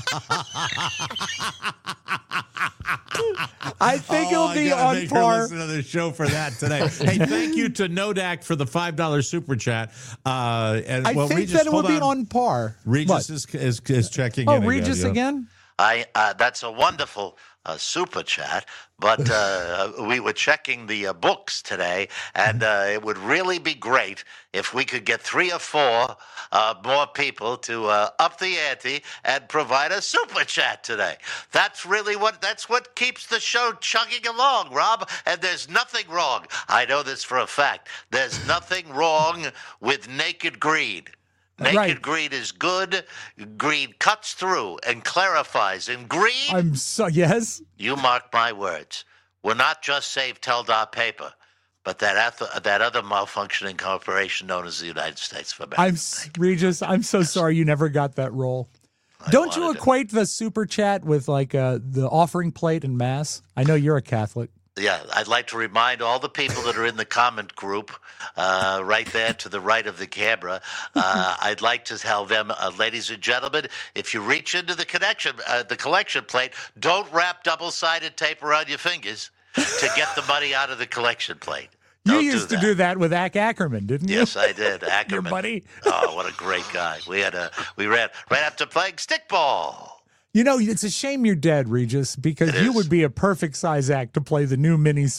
I think Oh, it'll I be gotta on make her par. listen to the show for that today. Hey, thank you to Nodak for the five dollar super chat. Uh, and I well, think Regis, that it will hold be on par. Regis What? is, is is checking Oh, in. Regis yeah. again? I uh, that's a wonderful uh, super chat, but uh, we were checking the uh, books today, and uh, it would really be great if we could get three or four uh, more people to uh, up the ante and provide a super chat today. That's really what that's what keeps the show chugging along, Rob. And there's nothing wrong. I know this for a fact. There's nothing wrong with naked greed. Naked Right. greed is good. Greed cuts through and clarifies. And greed, I'm so yes. you mark my words, will not just save Teldar paper, but that ath- that other malfunctioning corporation known as the United States of America. I'm s- Regis. I'm so sorry you never got that role. Don't you wanted it. equate the super chat with like uh, the offering plate in mass? I know you're a Catholic. Yeah, I'd like to remind all the people that are in the comment group, uh, right there to the right of the camera. Uh, I'd like to tell them, uh, ladies and gentlemen, if you reach into the connection, uh, the collection plate, don't wrap double-sided tape around your fingers to get the money out of the collection plate. You Don't used do to that. do that with Ack Ackerman, didn't you? Yes, I did. Ackerman, Your buddy. Oh, what a great guy! We had a we ran right after playing stickball. You know, it's a shame you're dead, Regis, because It you is. would be a perfect size act to play the new mini sphere.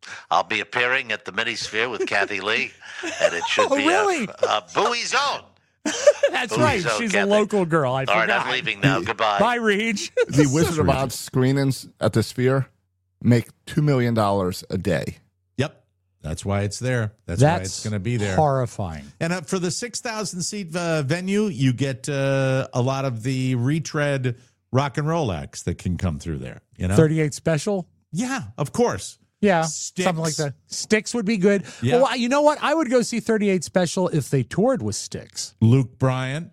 I'll be appearing at the Minisphere with Kathy Lee, and it should Oh, be really? a, a Bowie Zone. That's Bowie right. Zone, She's Kathy. a local girl. I All forgot. right, I'm leaving now. Goodbye. Bye, Reed. The Wizard of Oz screenings at the Sphere make two million dollars a day. Yep. That's why it's there. That's, why That's it's going to be there. horrifying. And uh, for the six thousand seat uh, venue, you get uh, a lot of the retread rock and roll acts that can come through there. You know, thirty-eight special. yeah, of course. Yeah, Styx. something like that. Styx would be good. Yeah. Well, you know what? I would go see thirty-eight special if they toured with Styx. Luke Bryan,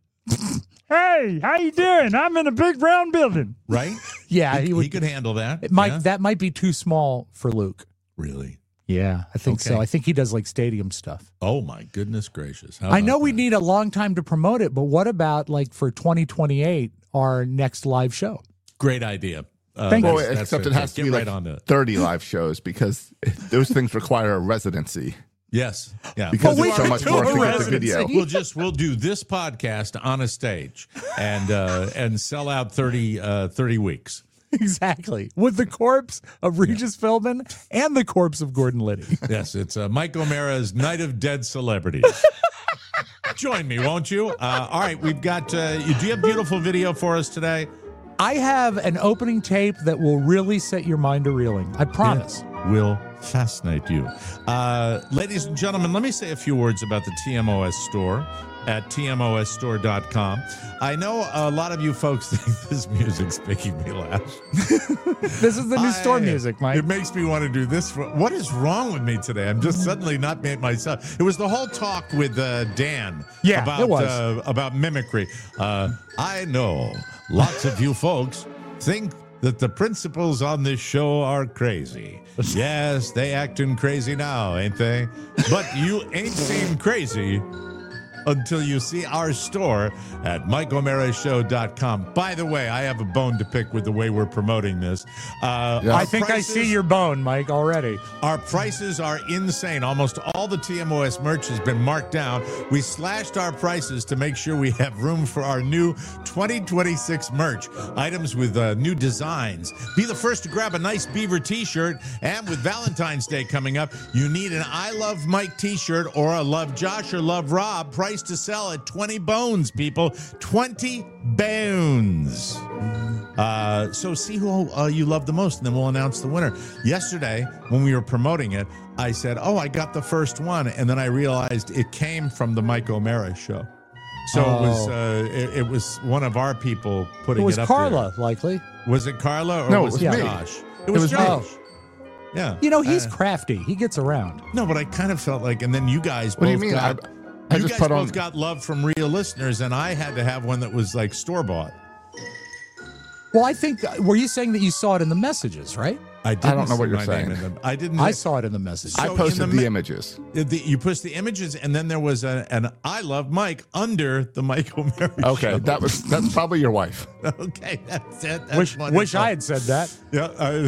Hey, how you doing? I'm in a big round building. right? Yeah, he, he, would. he could handle that. It might yeah? that might be too small for Luke. Really? Yeah, I think so. Okay. I think he does like stadium stuff. Oh my goodness gracious! How I know about we that? need a long time to promote it, but what about like for twenty twenty-eight, our next live show? Great idea. Uh, Thank Well, you. that's- except that's it has to Get be right like on to it. thirty live shows because those things require a residency. Yes. Yeah. Because Well, it's we so much could more do to a get the video. residency. We'll just we'll do this podcast on a stage and uh, and sell out thirty, uh, thirty weeks. Exactly. With the corpse of Regis Philbin and the corpse of Gordon Liddy. Yes, it's uh, Mike O'Mara's Night of Dead Celebrities. Join me, won't you? Uh, all right, we've got. Uh, do you have beautiful video for us today? I have an opening tape that will really set your mind a reeling. I promise. It will fascinate you. Uh, ladies and gentlemen, let me say a few words about the T M O S store at T M O S store dot com. I know a lot of you folks think this music's making me laugh. This is the new store I- music, Mike. It makes me want to do this. For, what is wrong with me today? I'm just suddenly not made myself. It was the whole talk with uh, Dan Yeah, about it was. Uh, about mimicry. Uh, I know lots of you folks think that the principals on this show are crazy. Yes, they acting crazy now, ain't they? But you ain't seen crazy until you see our store at Mike O'Mara Show dot com. By the way, I have a bone to pick with the way we're promoting this. Uh, Yeah. our I think prices- I see your bone, Mike, already. Our prices are insane. Almost all the T M O S merch has been marked down. We slashed our prices to make sure we have room for our new twenty twenty-six merch. Items with uh, new designs. Be the first to grab a nice Beaver t-shirt. And with Valentine's Day coming up, you need an I Love Mike t-shirt or a Love Josh or Love Rob. Price to sell at twenty bones, people. twenty bones. Uh, so see who uh, you love the most, and then we'll announce the winner. Yesterday, when we were promoting it, I said, oh, I got the first one, and then I realized it came from the Mike O'Mara show. So it was Oh. uh, it, it was one of our people It putting it, was up Carla, likely. there. Was it Carla or No, was it it, was me. Josh? It was, was me. Josh. Yeah. You know, he's Uh, crafty. He gets around. no, but I kind of felt like, and then you guys What do you both mean? I, got. I you just guys put both on. got love from real listeners, and I had to have one that was like store bought. Well, I think, were you saying that you saw it in the messages, right? I, didn't don't know what see you're my saying. name in them. I didn't. I saw it in the messages. So I in posted the the, ma- images. The, you pushed the images, and then there was a, an "I love Mike" under the Mike O'Mara Okay, show. that was that's probably your wife. okay. That's it. That's wish wonderful. wish I had said that. Yeah. Uh,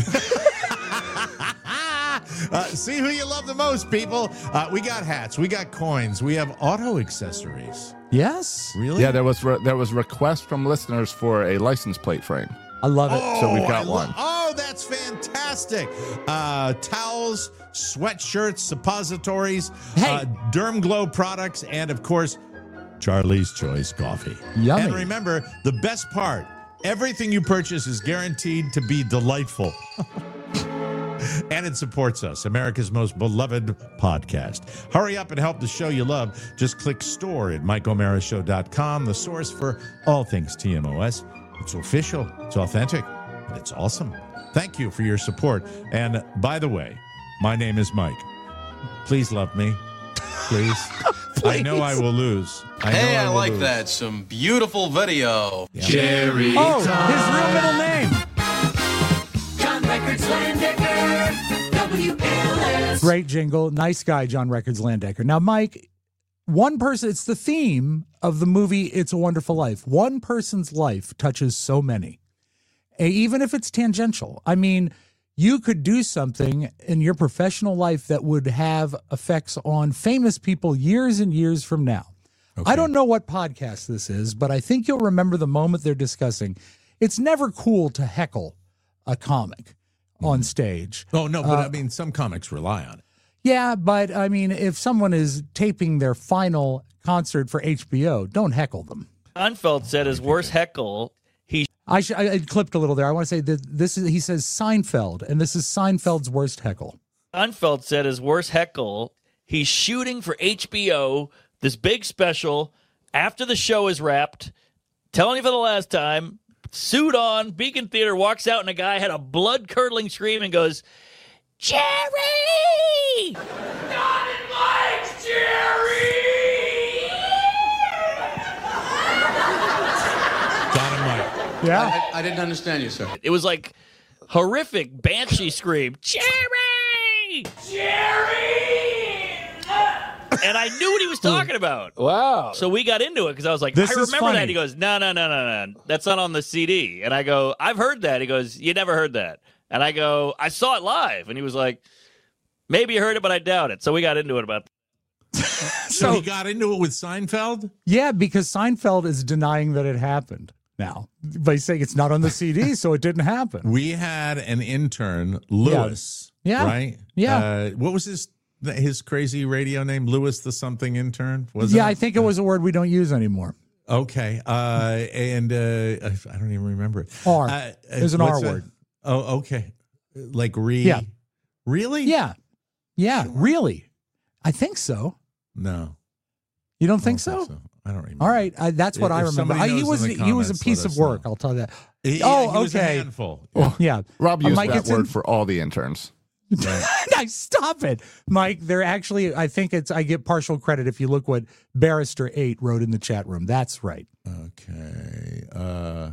uh, see who you love the most, people. Uh, we got hats. We got coins. We have auto accessories. Yes. Really? Yeah, there was re- there was requests from listeners for a license plate frame. I love it. Oh, So we've got I lo- one. Oh, that's fantastic. Uh, towels, sweatshirts, suppositories, Hey. uh, Derm Glow products, and of course, Charlie's Choice coffee. Yummy. And remember, the best part, everything you purchase is guaranteed to be delightful. And it supports us, America's most beloved podcast. Hurry up and help the show you love. Just click store at Mike O'Mara Show dot com, the source for all things T M O S. It's official, it's authentic, and it's awesome. Thank you for your support. And by the way, my name is Mike. Please love me. Please. I know I will lose. I know Hey, I, will like lose. that. Some beautiful video. Oh, his real middle name. John Records Landecker, W L S. Great jingle. Nice guy, John Records Landecker. Now, Mike, one person, it's the theme of the movie It's a Wonderful Life. One person's life touches so many, E- even if it's tangential. I mean, you could do something in your professional life that would have effects on famous people years and years from now. I don't know what podcast this is, but I think you'll remember the moment they're discussing. It's never cool to heckle a comic on stage. Oh, no, but Uh, I mean, some comics rely on it. Yeah, but I mean, if someone is taping their final concert for H B O, don't heckle them. Seinfeld said his worst heckle. He I, sh- I I clipped a little there. I want to say that this is, he says Seinfeld, and this is Seinfeld's worst heckle. Seinfeld said his worst heckle. He's shooting for H B O this big special after the show is wrapped. Telling you for the last time. Suit on, Beacon Theater, walks out, and a guy had a blood-curdling scream and goes, Jerry! Don and Mike's Jerry! Don and Mike. Yeah. I, I didn't understand you, sir. It was like horrific banshee scream, Jerry! Jerry! And I knew what he was talking about. Wow. So we got into it because I was like, This I is remember funny. that. He goes, no, no, no, no, no. That's not on the C D. And I go, I've heard that. He goes, you never heard that. And I go, I saw it live. And he was like, maybe you heard it, but I doubt it. So we got into it about So he got into it with Seinfeld? Yeah, because Seinfeld is denying that it happened now by saying it's not on the C D, so it didn't happen. We had an intern, Lewis. Yeah. Right? Yeah. Uh, what was his his crazy radio name? Lewis the something intern? Was yeah, it? I think it was a word we don't use anymore. Okay. Uh, and uh, I don't even remember it. R. Uh, There's an what's R that? word. Oh, okay. Like re. Yeah. Really? Yeah. Yeah, really. I think so. No. You don't I think, don't so? I don't remember. All right, I, that's what If I remember. somebody I, he knows was in the he was a comments, piece let of us work. know. I'll tell you that. He- oh, he was a okay. handful. Yeah, Rob Uh, used Mike, that it's in- word for all the interns. Nice, stop it, Mike. They're actually. I think it's. I get partial credit if you look what Barrister Eight wrote in the chat room. That's right. Okay. Uh,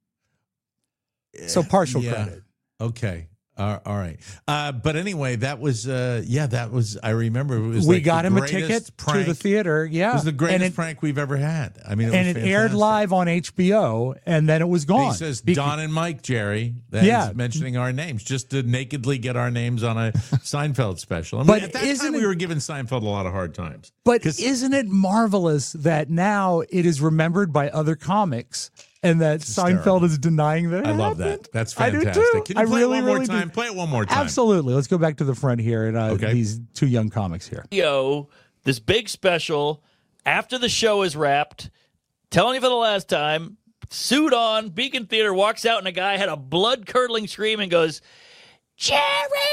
So partial yeah. credit. Okay. Uh, all right. Uh, but anyway, that was, uh, yeah, that was, I remember it was We like got the him a greatest ticket prank. to the theater. Yeah, It was the greatest and it, prank we've ever had. I mean, it and was it aired fantastic. live on H B O, and then it was And gone. he says Be- Don and Mike, Jerry. That Yeah. is mentioning our names just to nakedly get our names on a Seinfeld special. I mean, But at that isn't time, it- we were giving Seinfeld a lot of hard times. But 'Cause- isn't it marvelous that now it is remembered by other comics, and that Seinfeld hysterical. is denying that? It I love happened? that. That's I do fantastic. too. Can you I play really, it one more really do. time? Play it one more time. Absolutely. Let's go back to the front here and uh, Okay. these two young comics here. Yo, this big special after the show is wrapped. Telling you for the last time. Suit on, Beacon Theater, walks out, and a guy had a blood-curdling scream and goes, Jerry!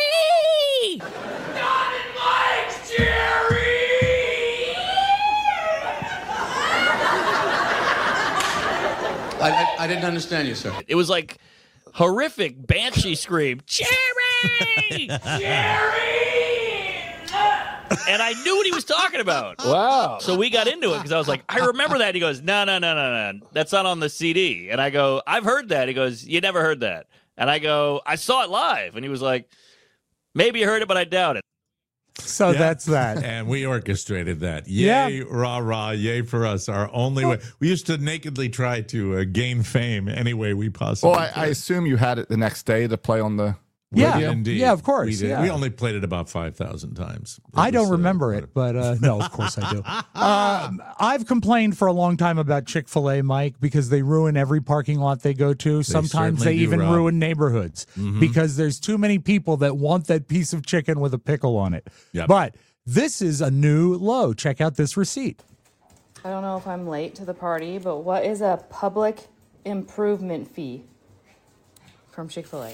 Don and Mike's Jerry! I, I, I didn't understand you, sir. It was like horrific banshee scream, Jerry! Jerry! And I knew what he was talking about. Wow. So we got into it because I was like, I remember that. He goes, no, no, no, no, no. That's not on the C D. And I go, I've heard that. He goes, you never heard that. And I go, I saw it live. And he was like, maybe you heard it, but I doubt it. So Yeah. that's that. And we orchestrated that. Yay, Yeah. rah, rah, yay for us. Our only way. We used to nakedly try to uh, gain fame any way we possibly Well, I, could. I assume you had it the next day to play on the Yeah. radio. Indeed. Yeah, of course, We, did. yeah. we only played it about five thousand times. It I don't was, uh, remember it, but uh, no, of course I do. Um, I've complained for a long time about Chick-fil-A, Mike, because they ruin every parking lot they go to. Sometimes certainly they do, even Rob. ruin neighborhoods because there's too many people that want that piece of chicken with a pickle on it. Yep. But this is a new low. Check out this receipt. I don't know if I'm late to the party, but what is a public improvement fee from Chick-fil-A?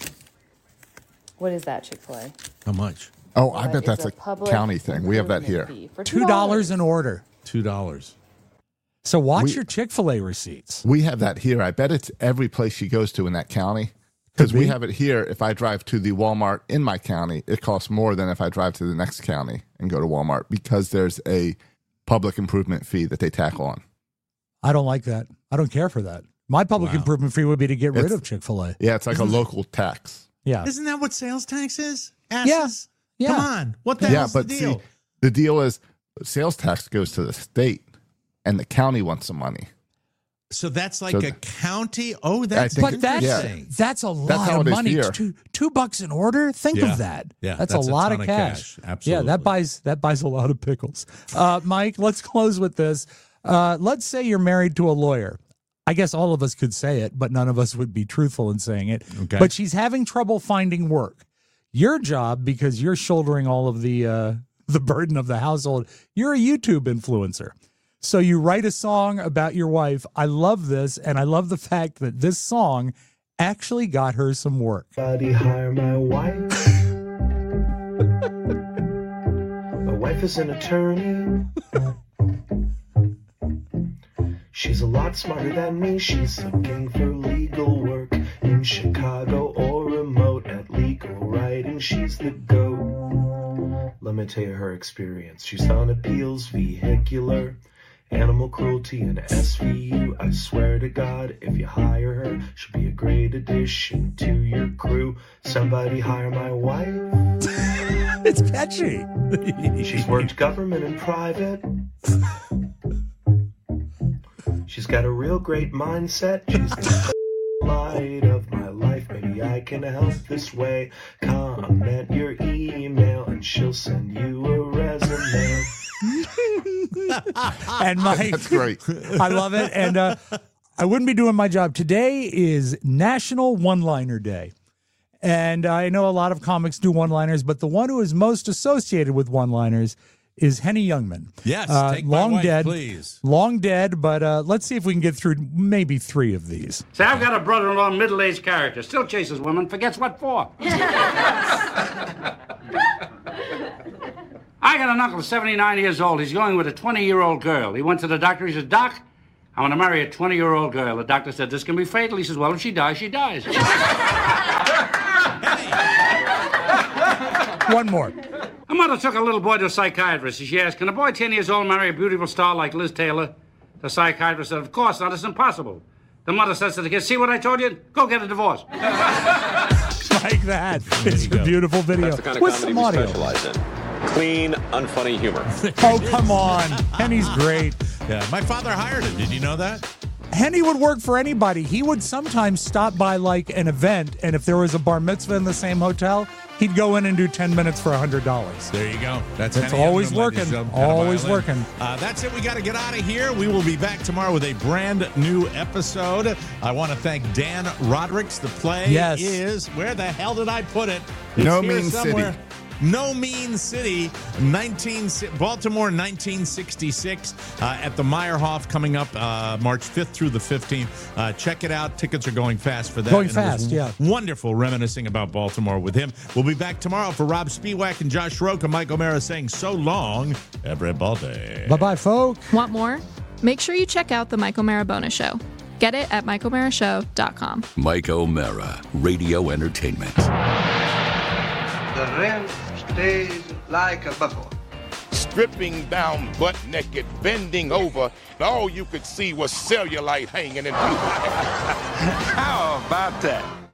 What is that, Chick-fil-A? How much? Oh, I What bet is that's a a public county thing. We have that here. improvement fee for two dollars an order. Two dollars. So watch We- your Chick-fil-A receipts. We have that here. I bet it's every place she goes to in that county. Because Could we be. have it here. If I drive to the Walmart in my county, it costs more than if I drive to the next county and go to Walmart because there's a public improvement fee that they tack on. I don't like that. I don't care for that. My public Wow. improvement fee would be to get rid It's- of Chick-fil-A. Yeah, it's like a local tax. Yeah. Isn't that what sales tax is? Yeah. Asses? Yeah. Come on. What the Yeah, hell's but the deal? see, the deal is sales tax goes to the state and the county wants some money. So that's like So a th- county. Oh, that's think But that's interesting. that's a lot how of it is money. here. Two two bucks an order. Think Yeah. of that. Yeah, that's, that's a a lot ton of of cash. cash. Yeah, Absolutely. that buys that buys a lot of pickles. Uh, Mike, let's close with this. Uh, let's say you're married to a lawyer. I guess all of us could say it, but none of us would be truthful in saying it. Okay. But she's having trouble finding work. Your job, because you're shouldering all of the uh, the burden of the household, you're a YouTube influencer. So you write a song about your wife. I love this, and I love the fact that this song actually got her some work. Somebody hire my wife. My wife is an attorney. She's a lot smarter than me. She's looking for legal work in Chicago or remote. At legal writing, she's the GOAT. Let me tell you her experience. She's done appeals, vehicular, animal cruelty, and S V U. I swear to God, if you hire her, she'll be a great addition to your crew. Somebody hire my wife. It's catchy. She's worked government and private. She's got a real great mindset. She's the light of my life. Maybe I can help this way. Comment your email and she'll send you a resume. And Mike, that's great. I love it. And uh, I wouldn't be doing my job. Today is National One-Liner Day. And I know a lot of comics do one-liners, but the one who is most associated with one-liners is Henny Youngman. Yes, uh, take my long wife, dead, please. Long dead, but uh, let's see if we can get through maybe three of these. Say, I've got a brother-in-law, middle-aged character, still chases women, forgets what for. I got an uncle, seventy-nine years old. He's going with a twenty-year-old girl. He went to the doctor. He says, Doc, I want to marry a twenty-year-old girl. The doctor said, this can be fatal. He says, well, if she dies, she dies. One more. A mother took a little boy to a psychiatrist. She asked, can a boy ten years old marry a beautiful star like Liz Taylor? The psychiatrist said, of course not. It's impossible. The mother says to the kid, see what I told you? Go get a divorce. Like that. It's a go. beautiful video. That's the kind of with comedy some we audio. specialize in. Clean, unfunny humor. Oh, come on. Henny's great. Yeah, my father hired him. Did you know that? Henny would work for anybody. He would sometimes stop by like an event, and if there was a bar mitzvah in the same hotel, he'd go in and do ten minutes for one hundred dollars. There you go. That's It's Henny always Youngman, ladies working. and gentlemen. Always Got a violin. working. Uh, that's it. We got to get out of here. We will be back tomorrow with a brand new episode. I want to thank Dan Rodericks. The play Yes. is, where the hell did I put it? It's No here Mean somewhere. City. No Mean City, nineteen Baltimore, nineteen sixty-six, uh, at the Meyerhoff, coming up uh, March fifth through the fifteenth. Uh, check it out. Tickets are going fast for that. Going And it was fast, yeah. Wonderful reminiscing about Baltimore with him. We'll be back tomorrow for Rob Spiewak and Josh Roca. Mike O'Mara saying so long, everybody. Bye-bye, folks. Want more? Make sure you check out the Mike O'Mara Bonus Show. Get it at mike o'mara show dot com. Mike O'Mara, Radio Entertainment. The rent stays like a before. Stripping down butt naked, bending over, and all you could see was cellulite hanging in. How about that?